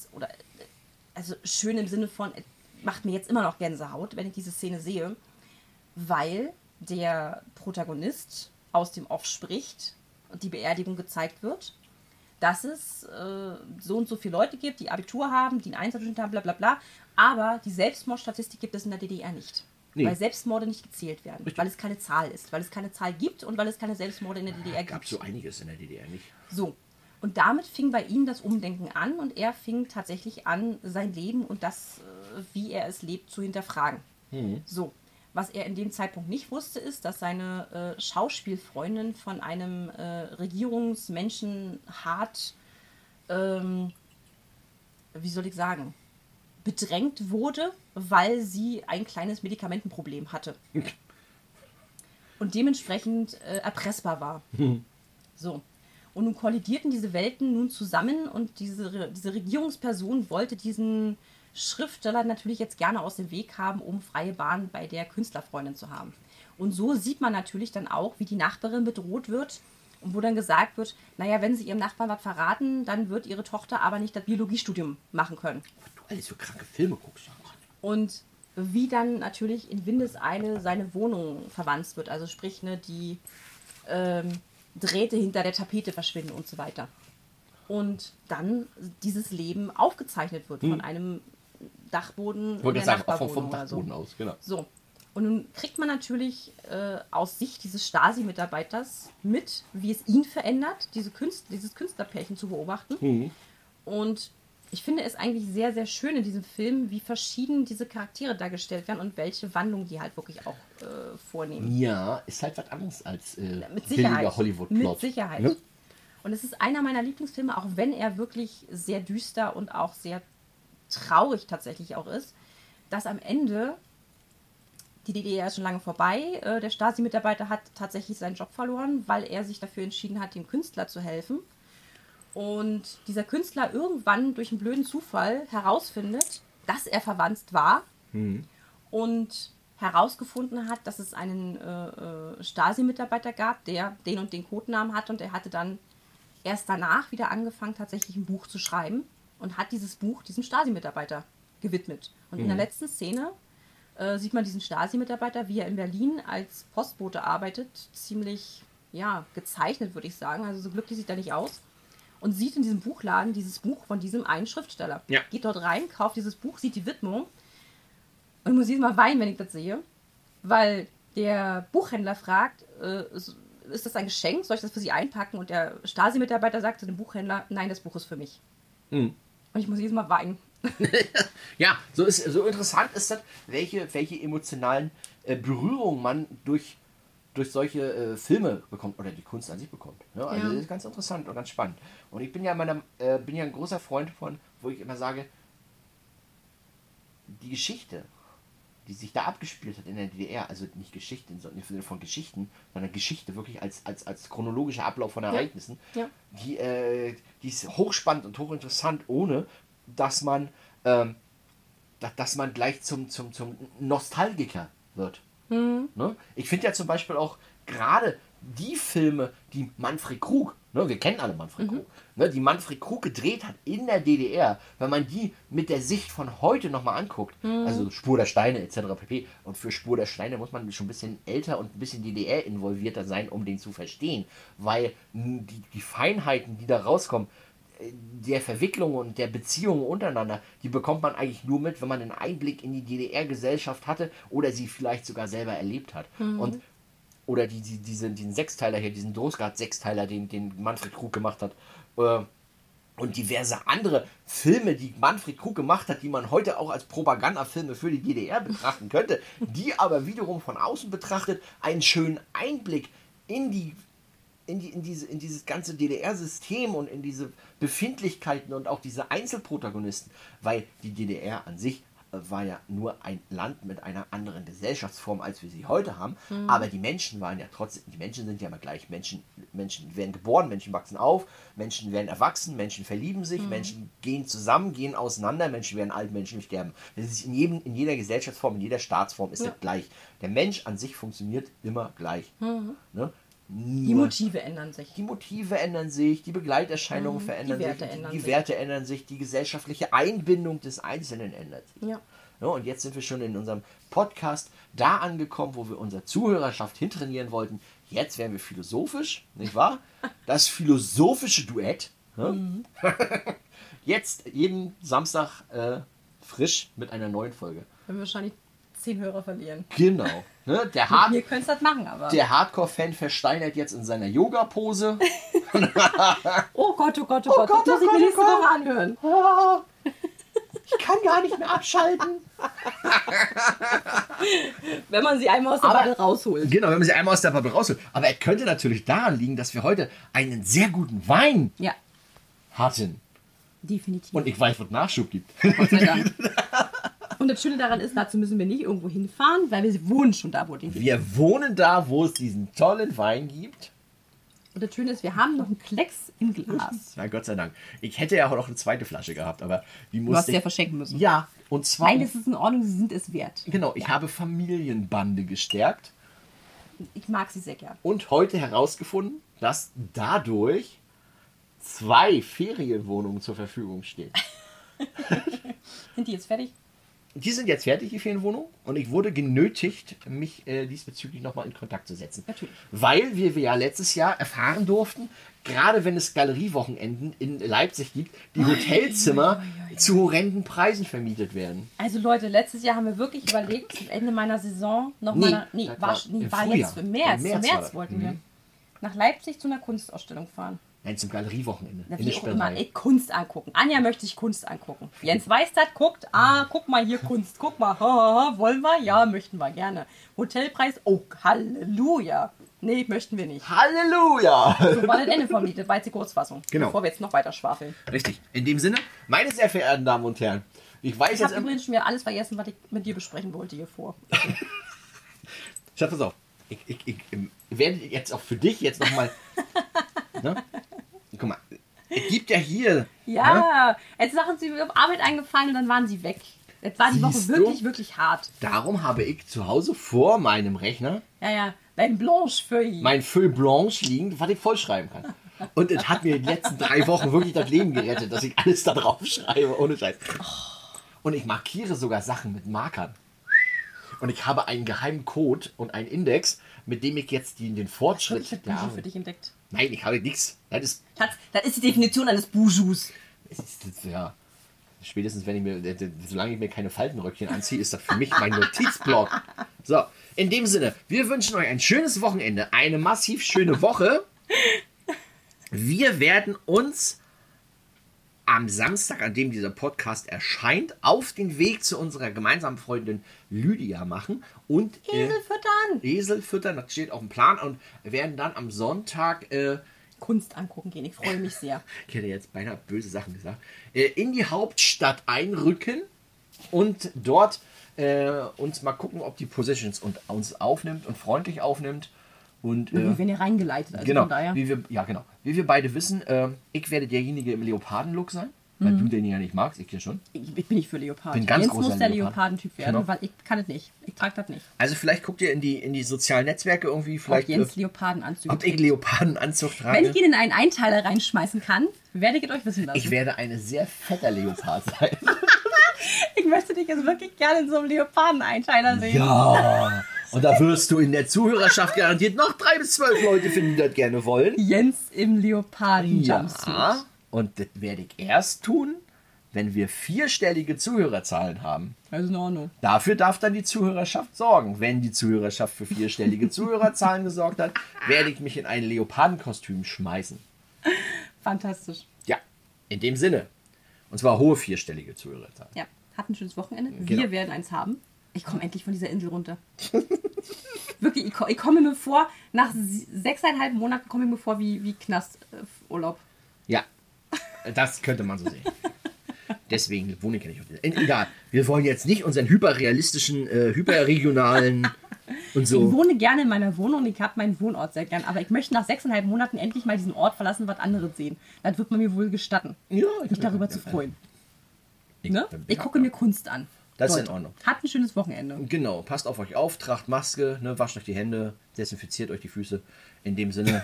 also schön im Sinne von, macht mir jetzt immer noch Gänsehaut, wenn ich diese Szene sehe, weil der Protagonist aus dem Off spricht und die Beerdigung gezeigt wird, dass es so und so viele Leute gibt, die Abitur haben, die einen Einserschnitt haben, bla bla bla, aber die Selbstmordstatistik gibt es in der DDR nicht. Nee. Weil Selbstmorde nicht gezählt werden. Richtig. Weil es keine Zahl ist. Weil es keine Zahl gibt und weil es keine Selbstmorde in der DDR Gab gibt. so einiges in der DDR nicht. So. Und damit fing bei ihm das Umdenken an und er fing tatsächlich an, sein Leben und das, wie er es lebt, zu hinterfragen. So. Was er in dem Zeitpunkt nicht wusste, ist, dass seine Schauspielfreundin von einem Regierungsmenschen hart, wie soll ich sagen, bedrängt wurde, weil sie ein kleines Medikamentenproblem hatte. Und dementsprechend erpressbar war. So. Und nun kollidierten diese Welten nun zusammen und diese Regierungsperson wollte diesen Schriftsteller natürlich jetzt gerne aus dem Weg haben, um freie Bahn bei der Künstlerfreundin zu haben. Und so sieht man natürlich dann auch, wie die Nachbarin bedroht wird und wo dann gesagt wird, naja, wenn sie ihrem Nachbarn was verraten, dann wird ihre Tochter aber nicht das Biologiestudium machen können. Was du alles für kranke Filme guckst. Und wie dann natürlich in Windeseile seine Wohnung verwandt wird, also sprich, ne, die Drähte hinter der Tapete verschwinden und so weiter. Und dann dieses Leben aufgezeichnet wird von einem Dachboden Ich wollte in jetzt der sagen, auch vom Nachbarwohnung oder Dachboden aus, genau. So. Und nun kriegt man natürlich aus Sicht dieses Stasi-Mitarbeiters mit, wie es ihn verändert, dieses Künstlerpärchen zu beobachten. Und ich finde es eigentlich sehr, sehr schön in diesem Film, wie verschieden diese Charaktere dargestellt werden und welche Wandlung die halt wirklich auch vornehmen. Ja, ist halt was anderes als Mit Sicherheit. billiger Hollywood-Plot. Mit Sicherheit. Ne? Und es ist einer meiner Lieblingsfilme, auch wenn er wirklich sehr düster und auch sehr traurig tatsächlich auch ist, dass am Ende, die DDR ist schon lange vorbei, der Stasi-Mitarbeiter hat tatsächlich seinen Job verloren, weil er sich dafür entschieden hat, dem Künstler zu helfen. Und dieser Künstler irgendwann durch einen blöden Zufall herausfindet, dass er verwandt war und herausgefunden hat, dass es einen Stasi-Mitarbeiter gab, der den und den Codenamen hatte und er hatte dann erst danach wieder angefangen, tatsächlich ein Buch zu schreiben und hat dieses Buch diesem Stasi-Mitarbeiter gewidmet. Und in der letzten Szene sieht man diesen Stasi-Mitarbeiter, wie er in Berlin als Postbote arbeitet, ziemlich, ja, gezeichnet, würde ich sagen. Also so glücklich sieht er nicht aus. Und sieht in diesem Buchladen dieses Buch von diesem einen Schriftsteller. Ja. Geht dort rein, kauft dieses Buch, sieht die Widmung. Und ich muss jedes Mal weinen, wenn ich das sehe. Weil der Buchhändler fragt, ist das ein Geschenk? Soll ich das für Sie einpacken? Und der Stasi-Mitarbeiter sagt zu dem Buchhändler, nein, das Buch ist für mich. Und ich muss jedes Mal weinen. Ja, so interessant ist das, welche emotionalen Berührungen man durch solche Filme bekommt oder die Kunst an sich bekommt. Ne? Also das ist ganz interessant und ganz spannend. Und ich bin ja ein großer Freund von, wo ich immer sage, die Geschichte, die sich da abgespielt hat in der DDR, also nicht Geschichte im Sinne von Geschichten, sondern Geschichte wirklich als chronologischer Ablauf von Ereignissen, Ja. Die ist hochspannend und hochinteressant, ohne dass man gleich zum Nostalgiker wird. Ne? Ich finde ja zum Beispiel auch gerade die Filme, die Manfred Krug, ne, wir kennen alle Manfred Krug, ne, die Manfred Krug gedreht hat in der DDR, wenn man die mit der Sicht von heute nochmal anguckt, also Spur der Steine etc. pp. Und für Spur der Steine muss man schon ein bisschen älter und ein bisschen DDR involvierter sein, um den zu verstehen, weil die Feinheiten, die da rauskommen, der Verwicklung und der Beziehungen untereinander, die bekommt man eigentlich nur mit, wenn man einen Einblick in die DDR-Gesellschaft hatte oder sie vielleicht sogar selber erlebt hat. Oder diesen Sechsteiler hier, diesen Drosgard-Sechsteiler, den Manfred Krug gemacht hat. Und diverse andere Filme, die Manfred Krug gemacht hat, die man heute auch als Propagandafilme für die DDR betrachten könnte, die aber wiederum von außen betrachtet einen schönen Einblick in dieses ganze DDR-System und in diese Befindlichkeiten und auch diese Einzelprotagonisten, weil die DDR an sich war ja nur ein Land mit einer anderen Gesellschaftsform, als wir sie heute haben, aber die Menschen waren ja trotzdem, die Menschen sind ja immer gleich, Menschen werden geboren, Menschen wachsen auf, Menschen werden erwachsen, Menschen verlieben sich, Menschen gehen zusammen, gehen auseinander, Menschen werden alt, Menschen sterben. Das ist in jeder Gesellschaftsform, in jeder Staatsform ist das gleich. Der Mensch an sich funktioniert immer gleich. Ne? Die Motive ändern sich. Die Motive ändern sich, die Begleiterscheinungen verändern sich, die Werte ändern sich, die gesellschaftliche Einbindung des Einzelnen ändert sich. Ja. Ja, und jetzt sind wir schon in unserem Podcast da angekommen, wo wir unsere Zuhörerschaft hintrainieren wollten. Jetzt werden wir philosophisch, nicht wahr? Das philosophische Duett. Ne? Jetzt jeden Samstag frisch mit einer neuen Folge. Wir haben wahrscheinlich 10 Hörer verlieren. Genau. Ne? Ihr könnt das machen, aber... Der Hardcore-Fan versteinert jetzt in seiner Yoga-Pose. Oh Gott, oh Gott, oh Gott. Das muss ich mir nächste Woche anhören. Ich kann gar nicht mehr abschalten. Wenn man sie einmal aus der Bubble rausholt. Genau, wenn man sie einmal aus der Bubble rausholt. Aber es könnte natürlich daran liegen, dass wir heute einen sehr guten Wein hatten. Definitiv. Und ich weiß, was Nachschub gibt. Gott sei Dank. Und das Schöne daran ist, dazu müssen wir nicht irgendwo hinfahren, weil wir wohnen schon da, wo den gibt. Wir wohnen da, wo es diesen tollen Wein gibt. Und das Schöne ist, wir haben noch einen Klecks im Glas. Na Gott sei Dank. Ich hätte ja auch noch eine zweite Flasche gehabt, aber die Du hast musste sie ja verschenken müssen. Ja, und zwar... Nein, es ist in Ordnung, sie sind es wert. Genau, ich habe Familienbande gestärkt. Ich mag sie sehr gern. Und heute herausgefunden, dass dadurch 2 Ferienwohnungen zur Verfügung stehen. Sind die jetzt fertig? Die sind jetzt fertig, die Ferienwohnungen. Und ich wurde genötigt, mich diesbezüglich nochmal in Kontakt zu setzen. Natürlich. Weil wir ja letztes Jahr erfahren durften, gerade wenn es Galeriewochenenden in Leipzig gibt, die Hotelzimmer zu horrenden Preisen vermietet werden. Also Leute, letztes Jahr haben wir wirklich überlegt, zum Ende meiner Saison nochmal... war jetzt im März. Im März wollten wir nach Leipzig zu einer Kunstausstellung fahren. Nein, zum Galeriewochenende. Na, wie auch immer, Kunst angucken. Anja möchte sich Kunst angucken. Jens weiß das, guckt, guck mal hier Kunst, guck mal, wollen wir? Ja, möchten wir, gerne. Hotelpreis, oh, Halleluja. Nee, möchten wir nicht. Halleluja! So war das Ende vom Lied, das war jetzt die Kurzfassung. Genau. Bevor wir jetzt noch weiter schwafeln. Richtig. In dem Sinne, meine sehr verehrten Damen und Herren, ich weiß Ich jetzt... habe übrigens schon wieder alles vergessen, was ich mit dir besprechen wollte hier vor. Schau, pass auf. Ich werde jetzt auch für dich jetzt nochmal... ne? Guck mal, es gibt ja hier... Ja, jetzt Sachen sind mir auf Arbeit eingefallen und dann waren sie weg. Jetzt war die Woche wirklich, wirklich hart. Darum habe ich zu Hause vor meinem Rechner Ja, dein Blanche-Feuille. mein Feuille Blanche liegen, was ich vollschreiben kann. Und es hat mir die letzten 3 Wochen wirklich das Leben gerettet, dass ich alles da drauf schreibe, ohne Scheiß. Und ich markiere sogar Sachen mit Markern. Und ich habe einen geheimen Code und einen Index, mit dem ich jetzt den Fortschritt... Ich habe Buju für dich entdeckt. Nein, ich habe nichts. Das ist die Definition eines Bujus. Ja, spätestens wenn ich mir, solange ich mir keine Faltenröckchen anziehe, ist das für mich mein Notizblock. So, in dem Sinne, wir wünschen euch ein schönes Wochenende, eine massiv schöne Woche. Wir werden uns am Samstag, an dem dieser Podcast erscheint, auf den Weg zu unserer gemeinsamen Freundin Lydia machen und Esel füttern, das steht auf dem Plan, und werden dann am Sonntag Kunst angucken gehen. Ich freue mich sehr. Ich hätte jetzt beinahe böse Sachen gesagt, in die Hauptstadt einrücken und dort uns mal gucken, ob die Positions uns aufnimmt und freundlich aufnimmt. Und, wir werden ja reingeleitet. Also genau, von daher. wie wir beide wissen, ich werde derjenige im Leopardenlook sein, weil du den ja nicht magst, ich ja schon. Ich bin nicht für Leoparden. Bin ganz Jens großer muss der Leoparden. Leopardentyp werden, Genau. weil ich kann es nicht. Ich trage das nicht. Also vielleicht guckt ihr in die sozialen Netzwerke irgendwie, Ob vielleicht Jens Leopardenanzüge ob ich trägt. Leopardenanzug trage. Wenn ich ihn in einen Einteiler reinschmeißen kann, werdet ihr euch wissen lassen. Ich werde eine sehr fetter Leopard sein. Ich möchte dich jetzt wirklich gerne in so einem Leoparden-Einteiler sehen. Ja, und da wirst du in der Zuhörerschaft garantiert noch 3 bis 12 Leute finden, die das gerne wollen. Jens im Leoparden-Jumpsuit. Ja, und das werde ich erst tun, wenn wir 4-stellige Zuhörerzahlen haben. Also in Ordnung. Dafür darf dann die Zuhörerschaft sorgen. Wenn die Zuhörerschaft für 4-stellige Zuhörerzahlen gesorgt hat, werde ich mich in ein Leopardenkostüm schmeißen. Fantastisch. Ja, in dem Sinne. Und zwar hohe 4-stellige Zuhörerzahlen. Ja, habt ein schönes Wochenende. Genau. Wir werden eins haben. Ich komme endlich von dieser Insel runter. Wirklich, ich komme mir vor, nach 6,5 Monaten komme ich mir vor wie Knasturlaub. Ja, das könnte man so sehen. Deswegen wohne ich ja nicht auf der Insel. Egal, wir wollen jetzt nicht unseren hyperrealistischen, hyperregionalen und Ich so. wohne gerne in meiner Wohnung, ich habe meinen Wohnort sehr gern, aber ich möchte nach 6,5 Monaten endlich mal diesen Ort verlassen, was anderes sehen. Das wird man mir wohl gestatten, Ja, mich darüber zu freuen. Ne? Ich gucke mir Kunst an. Das ist Leute, in Ordnung. Habt ein schönes Wochenende. Genau, passt auf euch auf, tragt Maske, ne, wascht euch die Hände, desinfiziert euch die Füße. In dem Sinne,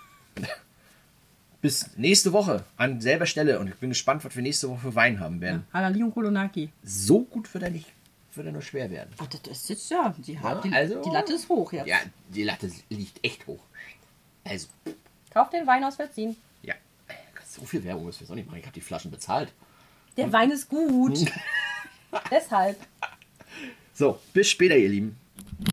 bis nächste Woche an selber Stelle, und ich bin gespannt, was wir nächste Woche für Wein haben werden. Halali und Kolonaki. So gut wird er nicht, wird er nur schwer werden. Ach, das ist jetzt ja, die also- Latte ist hoch jetzt. Ja, die Latte liegt echt hoch. Also, Kauft den Wein aus Velzin. ja, so viel Werbung müssen wir jetzt auch nicht machen. Ich habe die Flaschen bezahlt. Der Wein ist gut. Deshalb. So, bis später, ihr Lieben.